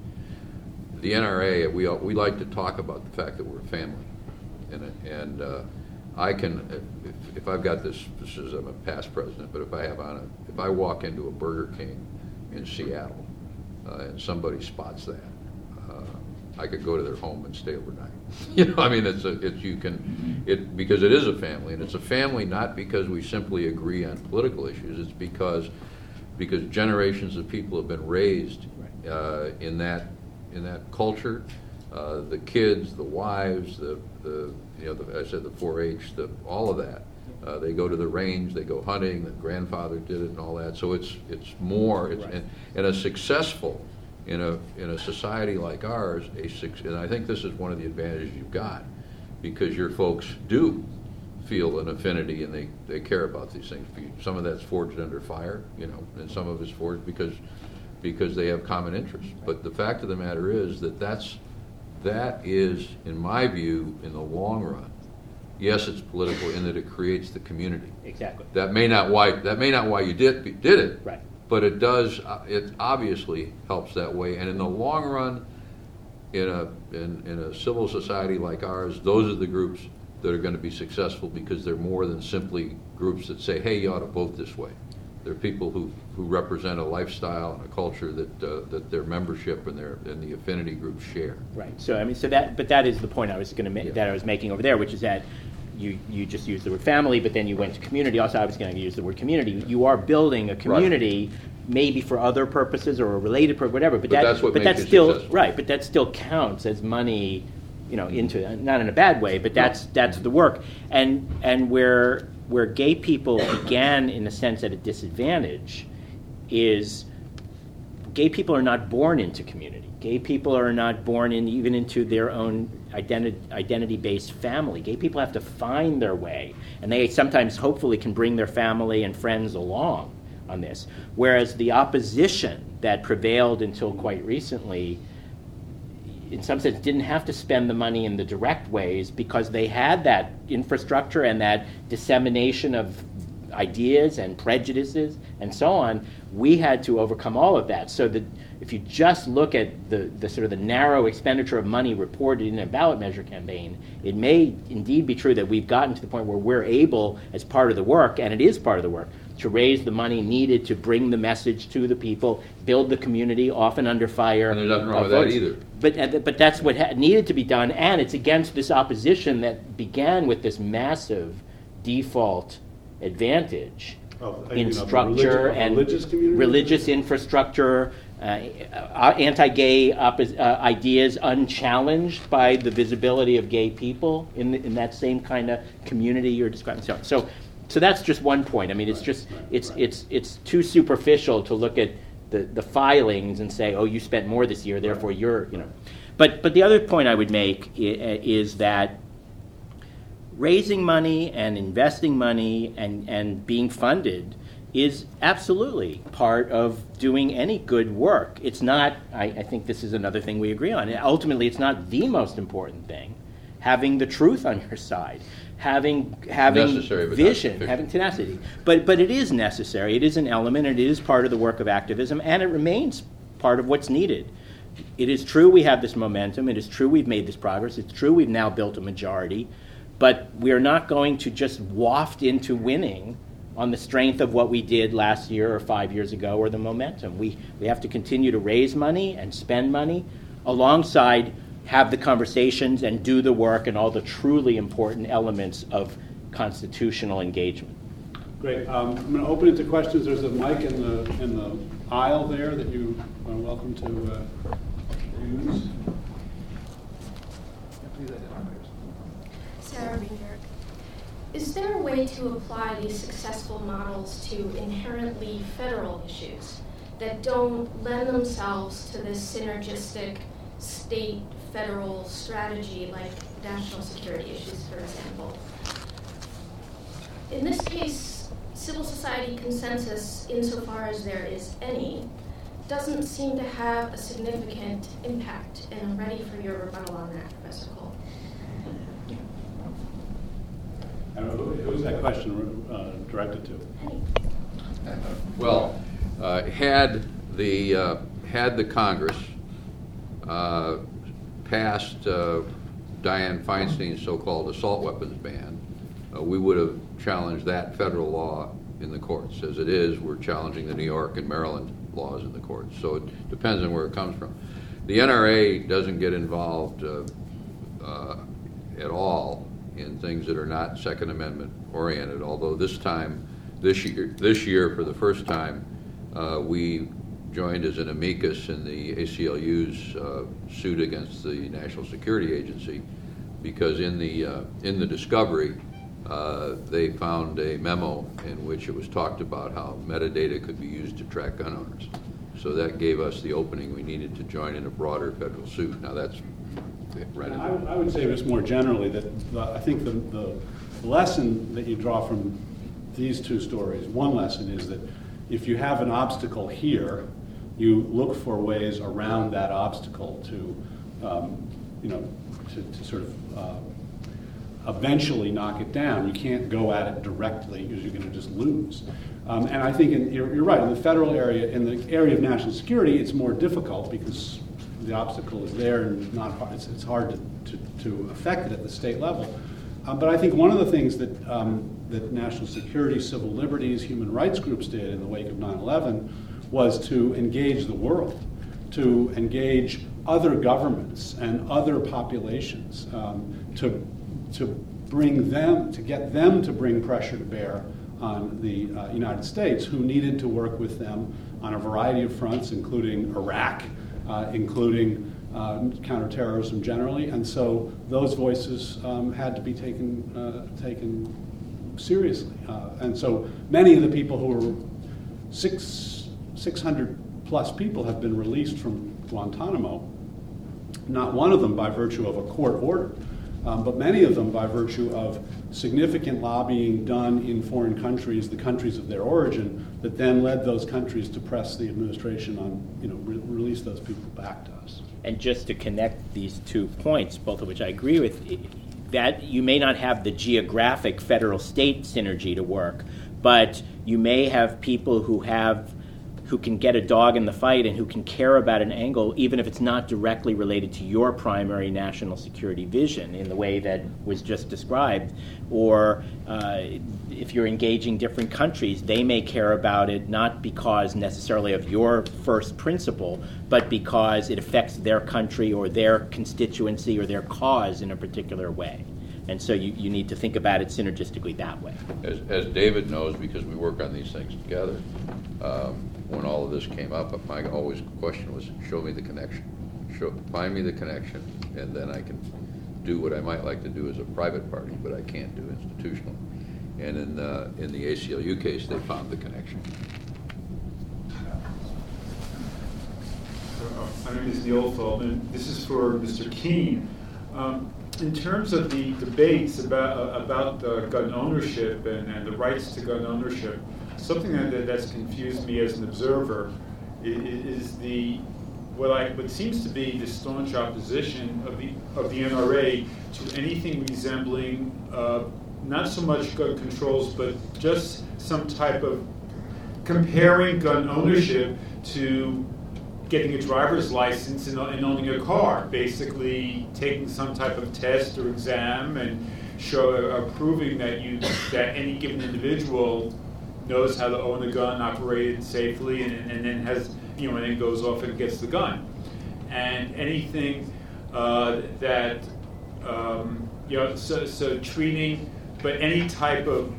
The N R A, we we like to talk about the fact that we're a family, and and uh, I can, if, if I've got this, this is, I'm a past president, but if I have on a, if I walk into a Burger King in Seattle uh, and somebody spots that, uh, I could go to their home and stay overnight. You know, I mean, it's a, it's you can, it because it is a family, and it's a family not because we simply agree on political issues. It's because because generations of people have been raised uh, in that. in that culture, uh, the kids, the wives, the, the you know, the, I said the four H, the, all of that. Uh, they go to the range, they go hunting, the grandfather did it and all that. So it's it's more, it's, right. and, and a successful, in a in a society like ours, a and I think this is one of the advantages you've got, because your folks do feel an affinity and they, they care about these things. Some of that's forged under fire, you know, and some of it's forged because because they have common interests. But the fact of the matter is that that's, that is, in my view, in the long run, yes, it's political in that it creates the community. Exactly. That may not why that may not why you did did it. Right. But it does. Uh, it obviously helps that way. And in the long run, in a in, in a civil society like ours, those are the groups that are going to be successful because they're more than simply groups that say, "Hey, you ought to vote this way." They're people who, who represent a lifestyle and a culture that uh, that their membership and their and the affinity groups share. Right. So I mean, so that but that is the point I was going to make, Yeah. that I was making over there, which is that you you just used the word family, but then you went to community. Also, I was going to use the word community. You are building a community, right. maybe for other purposes or a related purpose, whatever. But, but that, that's what but makes that's it still successful. Right. But that still counts as money, you know, into not in a bad way, but that's that's the work. And and where where gay people began in a sense at a disadvantage is gay people are not born into community. Gay people are not born in even into their own identi- identity-based family. Gay people have to find their way, and they sometimes hopefully can bring their family and friends along on this. Whereas the opposition that prevailed until quite recently, in some sense, didn't have to spend the money in the direct ways because they had that infrastructure and that dissemination of ideas and prejudices and so on. We had to overcome all of that. So that if you just look at the, the sort of the narrow expenditure of money reported in a ballot measure campaign, it may indeed be true that we've gotten to the point where we're able, as part of the work, and it is part of the work, to raise the money needed to bring the message to the people, build the community, often under fire. And there's nothing wrong with votes. that either. But, uh, but that's what ha- needed to be done, and it's against this opposition that began with this massive default advantage Of, in you know, structure religious, and religious, community? religious infrastructure, uh, uh, anti-gay oppos- uh, ideas unchallenged by the visibility of gay people in, the, in that same kind of community you're describing. So, so, so that's just one point. I mean, it's Right, just right, it's right. it's it's too superficial to look at the, the filings and say, oh, you spent more this year, therefore Right. you're, you know. But but the other point I would make i- is that raising money and investing money and, and being funded is absolutely part of doing any good work. It's not, I, I think this is another thing we agree on. Ultimately, it's not the most important thing. Having the truth on your side, having having Necessary, but not vision, sufficient. having tenacity. But but it is necessary. It is an element, and it is part of the work of activism, and it remains part of what's needed. It is true we have this momentum. It is true we've made this progress. It's true we've now built a majority. But we are not going to just waft into winning on the strength of what we did last year or five years ago or the momentum. We, we have to continue to raise money and spend money alongside have the conversations and do the work and all the truly important elements of constitutional engagement. Great. Um, I'm going to open it to questions. There's a mic in the in the aisle there that you are welcome to uh, use. Sarah Ringberg. Is there a way to apply these successful models to inherently federal issues that don't lend themselves to this synergistic state-federal strategy like national security issues, for example? In this case, civil society consensus, insofar as there is any, doesn't seem to have a significant impact, and I'm ready for your rebuttal on that, Professor Cole. Uh, who, who was that question uh, directed to? Well, uh, had the uh, had the Congress uh, passed uh, Dianne Feinstein's so-called assault weapons ban, uh, we would have challenged that federal law in the courts. As it is, we're challenging the New York and Maryland laws in the courts. So it depends on where it comes from. The N R A doesn't get involved uh, uh, at all in things that are not Second Amendment oriented, although this time, this year, this year for the first time, uh, we joined as an amicus in the A C L U's uh, suit against the National Security Agency, because in the uh, in the discovery, uh, they found a memo in which it was talked about how metadata could be used to track gun owners. So that gave us the opening we needed to join in a broader federal suit. Now that's right. I, I would say just more generally that the, I think the, the lesson that you draw from these two stories, one lesson is that if you have an obstacle here, you look for ways around that obstacle to, um, you know, to, to sort of uh, eventually knock it down. You can't go at it directly because you're going to just lose. Um, and I think in, you're, you're right, in the federal area, in the area of national security, it's more difficult because the obstacle is there and not hard, it's, it's hard to, to, to affect it at the state level. Uh, but I think one of the things that, um, that national security, civil liberties, human rights groups did in the wake of nine eleven was to engage the world, to engage other governments and other populations, um, to, to bring them, to get them to bring pressure to bear on the uh, United States, who needed to work with them on a variety of fronts, including Iraq, uh, including uh, counterterrorism generally, and so those voices um, had to be taken uh, taken seriously. Uh, and so many of the people who were six six hundred plus people have been released from Guantanamo, not one of them by virtue of a court order, um, but many of them by virtue of significant lobbying done in foreign countries, the countries of their origin, that then led those countries to press the administration on, you know, re- release those people back to us. And just to connect these two points, both of which I agree with, that you may not have the geographic federal-state synergy to work, but you may have people who have who can get a dog in the fight and who can care about an angle, even if it's not directly related to your primary national security vision in the way that was just described. Or uh, if you're engaging different countries, they may care about it not because necessarily of your first principle, but because it affects their country or their constituency or their cause in a particular way. And so you, you need to think about it synergistically that way. As, as David knows, because we work on these things together, um, when all of this came up, my always question was, show me the connection. Show, find me the connection, and then I can do what I might like to do as a private party, but I can't do institutional. And in, uh, in the A C L U case, they found the connection. Uh, my name is Neil Feldman. This is for Mister Keene. Um, in terms of the debates about uh, about uh, gun ownership and, and the rights to gun ownership, something that, that's confused me as an observer is, is the what I what seems to be the staunch opposition of the of the N R A to anything resembling uh, not so much gun controls, but just some type of comparing gun ownership to getting a driver's license and, and owning a car, basically taking some type of test or exam and show uh, proving that you that any given individual knows how to own a gun, operate it safely, and, and then has you know and then goes off and gets the gun. And anything uh, that um, you know so, so treating, but any type of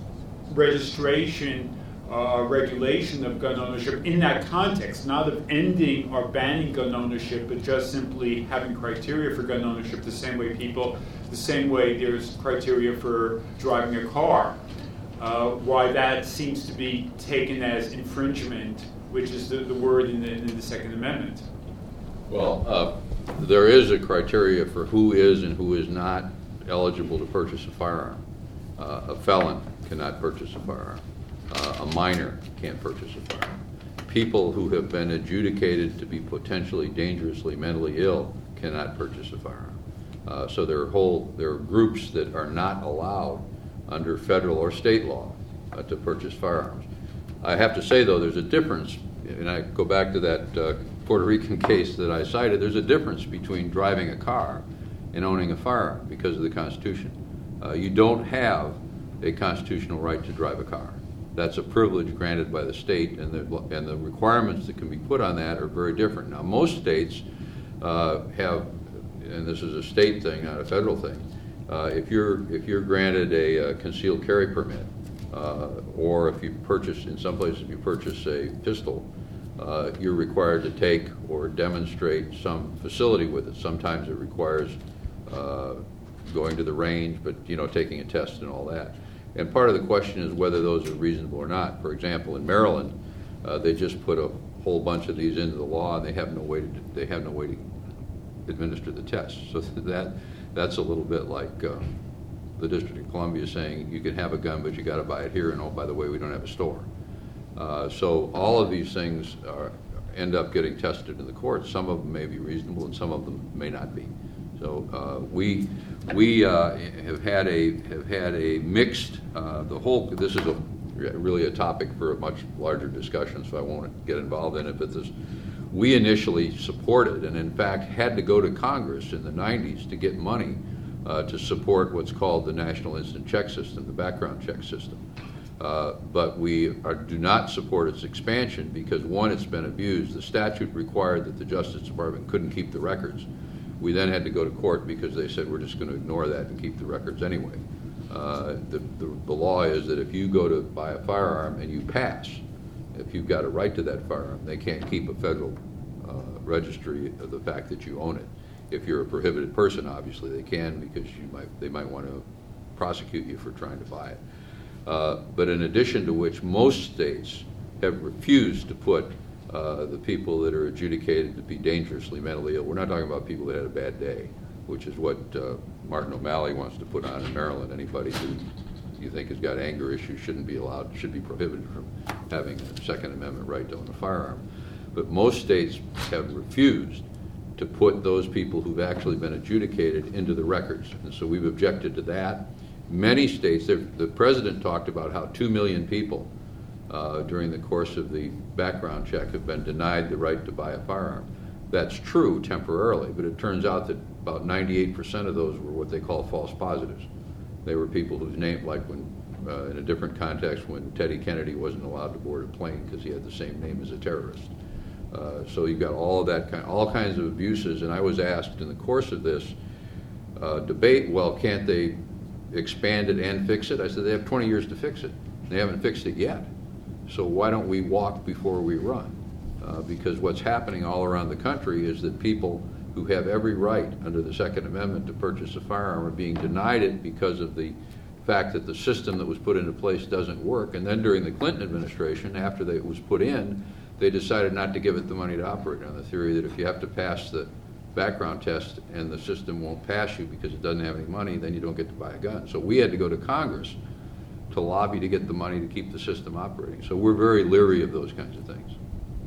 registration. Uh, regulation of gun ownership in that context, not of ending or banning gun ownership, but just simply having criteria for gun ownership the same way people, the same way there's criteria for driving a car. Uh, why that seems to be taken as infringement, which is the, the word in the, in the Second Amendment. Well, uh, there is a criteria for who is and who is not eligible to purchase a firearm. Uh, a felon cannot purchase a firearm. Uh, a minor can't purchase a firearm. People who have been adjudicated to be potentially dangerously mentally ill cannot purchase a firearm. Uh, so there are whole there are groups that are not allowed under federal or state law uh, to purchase firearms. I have to say though, there's a difference, and I go back to that uh, Puerto Rican case that I cited. There's a difference between driving a car and owning a firearm because of the Constitution. Uh, you don't have a constitutional right to drive a car. That's a privilege granted by the state, and the and the requirements that can be put on that are very different. Now, most states uh, have, and this is a state thing, not a federal thing. Uh, if you're if you're granted a, a concealed carry permit, uh, or if you purchase in some places if you purchase a pistol, uh, you're required to take or demonstrate some facility with it. Sometimes it requires uh, going to the range, but you know taking a test and all that. And part of the question is whether those are reasonable or not. For example, in Maryland, uh, they just put a whole bunch of these into the law, and they have no way to they have no way to administer the test. So that that's a little bit like uh, the District of Columbia saying you can have a gun, but you got to buy it here. And oh, by the way, we don't have a store. Uh, so all of these things are, end up getting tested in the courts. Some of them may be reasonable, and some of them may not be. So uh, we we uh, have had a have had a mixed. Uh, the whole this is a really a topic for a much larger discussion, so I won't get involved in it. But this we initially supported, and in fact had to go to Congress in the nineties to get money uh, to support what's called the National Instant Check System, the background check system. Uh, but we are, do not support its expansion because one, it's been abused. The statute required that the Justice Department couldn't keep the records. We then had to go to court because they said we're just going to ignore that and keep the records anyway. Uh, the, the, the law is that if you go to buy a firearm and you pass, if you've got a right to that firearm, they can't keep a federal uh, registry of the fact that you own it. If you're a prohibited person, obviously they can because you might they might want to prosecute you for trying to buy it. Uh, but in addition to which, most states have refused to put uh, the people that are adjudicated to be dangerously mentally ill. We're not talking about people that had a bad day, which is what uh, Martin O'Malley wants to put on in Maryland. Anybody who you think has got anger issues shouldn't be allowed, should be prohibited from having a Second Amendment right to own a firearm. But most states have refused to put those people who've actually been adjudicated into the records. And so we've objected to that. Many states, the president talked about how two million people uh, during the course of the background check have been denied the right to buy a firearm. That's true temporarily, but it turns out that about ninety-eight percent of those were what they call false positives. They were people whose name, like when, uh, in a different context, when Teddy Kennedy wasn't allowed to board a plane because he had the same name as a terrorist. Uh, so you've got all of that kind, all kinds of abuses. And I was asked in the course of this uh, debate, well, can't they expand it and fix it? I said they have twenty years to fix it. They haven't fixed it yet. So why don't we walk before we run? Uh, because what's happening all around the country is that people who have every right under the Second Amendment to purchase a firearm are being denied it because of the fact that the system that was put into place doesn't work. And then during the Clinton administration, after they, it was put in, they decided not to give it the money to operate on the theory that if you have to pass the background test and the system won't pass you because it doesn't have any money, then you don't get to buy a gun. So we had to go to Congress to lobby to get the money to keep the system operating. So we're very leery of those kinds of things.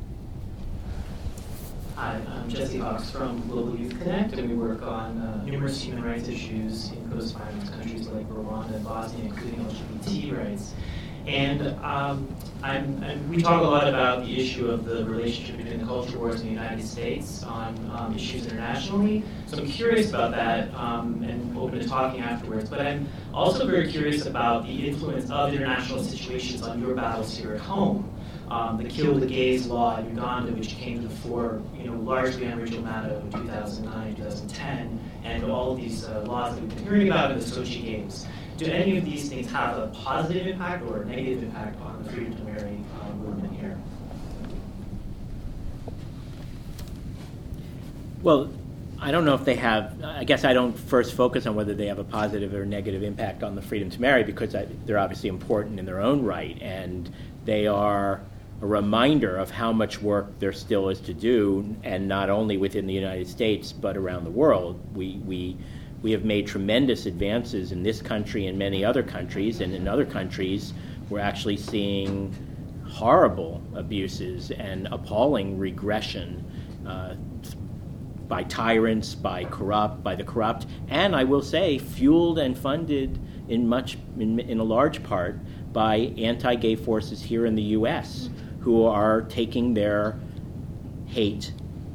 Hi, I'm Jesse Hawks from Global Youth Connect, and we work on uh, numerous human rights issues in post-violence countries like Rwanda and Bosnia, including L G B T rights. And um, I'm, I'm, we talk a lot about the issue of the relationship between the culture wars in the United States on um, issues internationally. So I'm curious about that um, and open to talking afterwards. But I'm also very curious about the influence of international situations on your battles here at home. Um, the Kill the Gays law in Uganda, which came to the fore, you know, largely on Rachel Maddow in two thousand nine, two thousand ten, and all of these uh, laws that we've been hearing about in the Sochi Games. Do any of these things have a positive impact or a negative impact on the Freedom to Marry uh, movement here? Well, I don't know if they have, I guess I don't first focus on whether they have a positive or negative impact on the Freedom to Marry, because I, they're obviously important in their own right, and they are a reminder of how much work there still is to do, and not only within the United States, but around the world. We, we, we have made tremendous advances in this country and many other countries, and in other countries we're actually seeing horrible abuses and appalling regression uh, by tyrants, by corrupt, by the corrupt, and I will say fueled and funded in much, in, in a large part, by anti-gay forces here in the U S who are taking their hate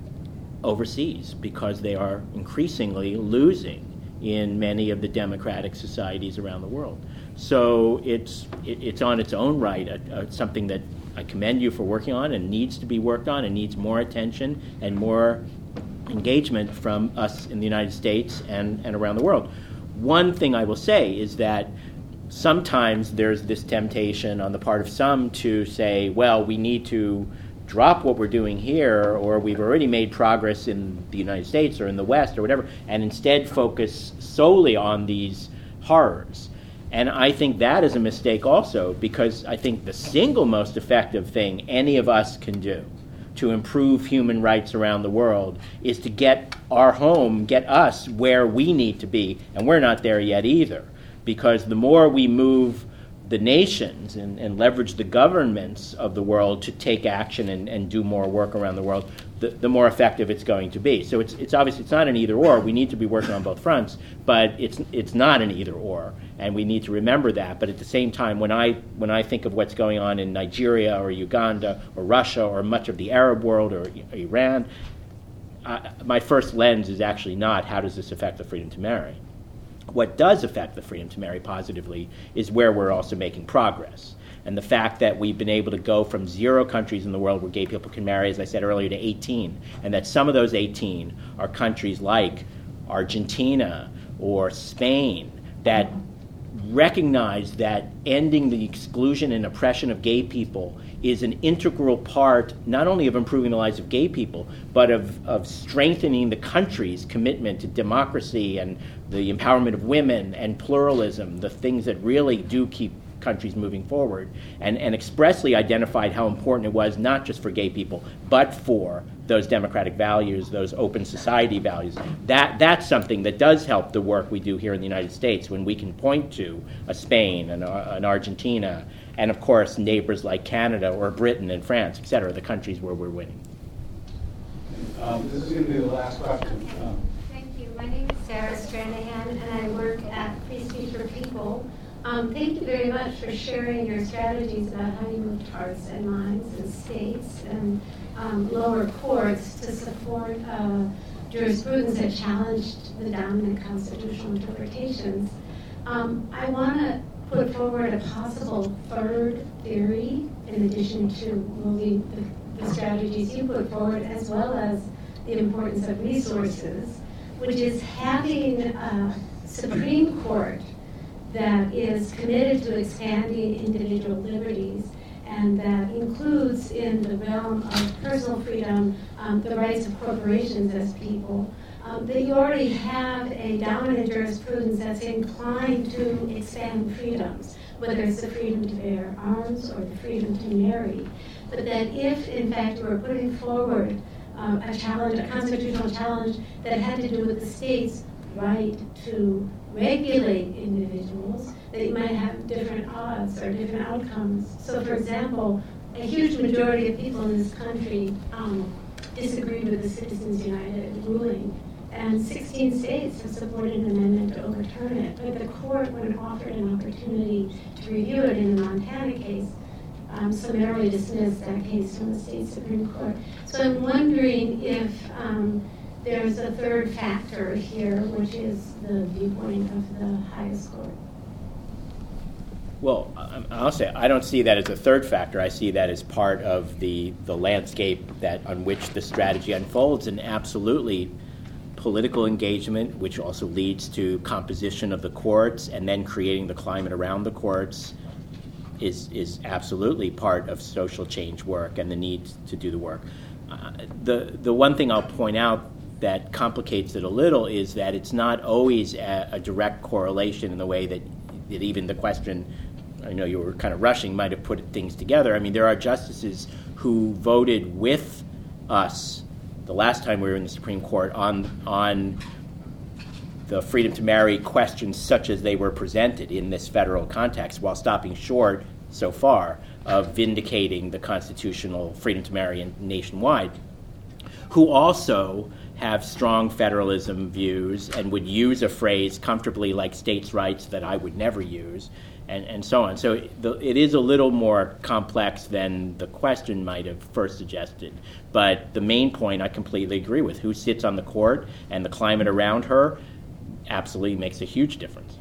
overseas because they are increasingly losing in many of the democratic societies around the world. So it's it, it's on its own right a, a, something that I commend you for working on and needs to be worked on and needs more attention and more engagement from us in the United States and, and around the world. One thing I will say is that sometimes there's this temptation on the part of some to say, well, we need to drop what we're doing here, or we've already made progress in the United States or in the West or whatever, and instead focus solely on these horrors. And I think that is a mistake also, because I think the single most effective thing any of us can do to improve human rights around the world is to get our home, get us where we need to be, and we're not there yet either. Because the more we move the nations and, and leverage the governments of the world to take action and, and do more work around the world, the, the more effective it's going to be. So it's it's obviously it's not an either or. We need to be working on both fronts, but it's it's not an either or, and we need to remember that. But at the same time, when I when I think of what's going on in Nigeria or Uganda or Russia or much of the Arab world or Iran, uh, my first lens is actually not how does this affect the freedom to marry. What does affect the freedom to marry positively is where we're also making progress. And the fact that we've been able to go from zero countries in the world where gay people can marry, as I said earlier, to eighteen, and that some of those eighteen are countries like Argentina or Spain that recognize that ending the exclusion and oppression of gay people is an integral part not only of improving the lives of gay people, but of, of strengthening the country's commitment to democracy and the empowerment of women and pluralism, the things that really do keep countries moving forward, and, and expressly identified how important it was not just for gay people, but for those democratic values, those open society values. That that's something that does help the work we do here in the United States, when we can point to a Spain, an, an Argentina, and of course neighbors like Canada or Britain and France, et cetera, the countries where we're winning. Um, this is going to be the last question. Um, Thank you. My name is Sarah Stranahan, and I work at Free Speech for People. Um, thank you very much for sharing your strategies about how you moved hearts and minds and states and um, lower courts to support uh, jurisprudence that challenged the dominant constitutional interpretations. Um, I want to put forward a possible third theory in addition to moving the, the strategies you put forward, as well as the importance of resources, which is having a Supreme Court that is committed to expanding individual liberties, and that includes in the realm of personal freedom um, the rights of corporations as people. Um, that you already have a dominant jurisprudence that's inclined to expand freedoms, whether it's the freedom to bear arms or the freedom to marry. But that if, in fact, you were putting forward um, a challenge, a constitutional challenge that had to do with the state's right to regulate individuals, that you might have different odds or different outcomes. So, for example, a huge majority of people in this country um, disagreed with the Citizens United ruling, and sixteen states have supported an amendment to overturn it. But the court, when offered an opportunity to review it in the Montana case, um, summarily dismissed that case from the state Supreme Court. So I'm wondering if um, there's a third factor here, which is the viewpoint of the highest court. Well, I'll say I don't see that as a third factor. I see that as part of the, the landscape that on which the strategy unfolds, and absolutely political engagement, which also leads to composition of the courts and then creating the climate around the courts, is is absolutely part of social change work and the need to do the work. Uh, the the one thing I'll point out that complicates it a little is that it's not always a, a direct correlation in the way that, that even the question, I know you were kind of rushing, might have put things together. I mean, there are justices who voted with us the last time we were in the Supreme Court on on the freedom to marry questions such as they were presented in this federal context, while stopping short so far of vindicating the constitutional freedom to marry nationwide, who also have strong federalism views and would use a phrase comfortably like states' rights that I would never use, and, and so on. So the, it is a little more complex than the question might have first suggested. But the main point I completely agree with. Who sits on the court and the climate around her absolutely makes a huge difference.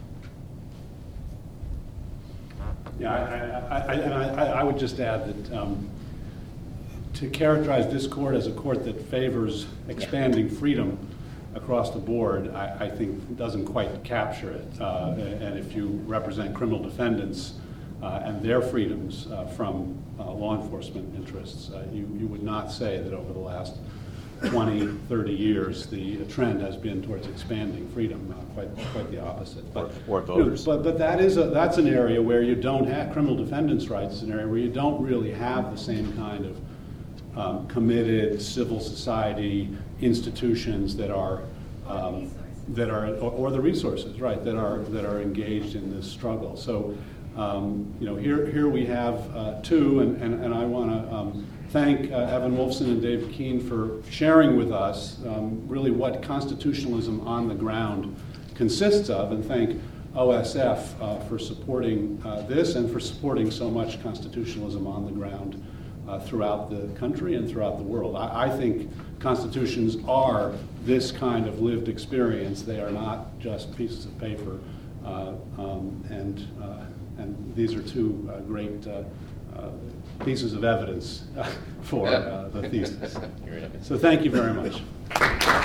Yeah, I, I, I, and I, I would just add that um, to characterize this court as a court that favors expanding yeah. freedom across the board, I, I think doesn't quite capture it. Uh, and if you represent criminal defendants uh, and their freedoms uh, from uh, law enforcement interests, uh, you, you would not say that over the last twenty, thirty years the trend has been towards expanding freedom. Uh, quite, quite the opposite. But, or, or voters. You know, but but that is a, that's an area where you don't have criminal defendants' rights. Is an area where you don't really have the same kind of Um, committed civil society institutions that are um, that are or, or the resources, right, that are that are engaged in this struggle. So um, you know, here here we have uh, two, and, and, and I want to um, thank uh, Evan Wolfson and David Keene for sharing with us um, really what constitutionalism on the ground consists of, and thank O S F uh, for supporting uh, this and for supporting so much constitutionalism on the ground Uh, throughout the country and throughout the world. I, I think constitutions are this kind of lived experience. They are not just pieces of paper, uh, um, and uh, and these are two uh, great uh, uh, pieces of evidence uh, for uh, the thesis. So thank you very much.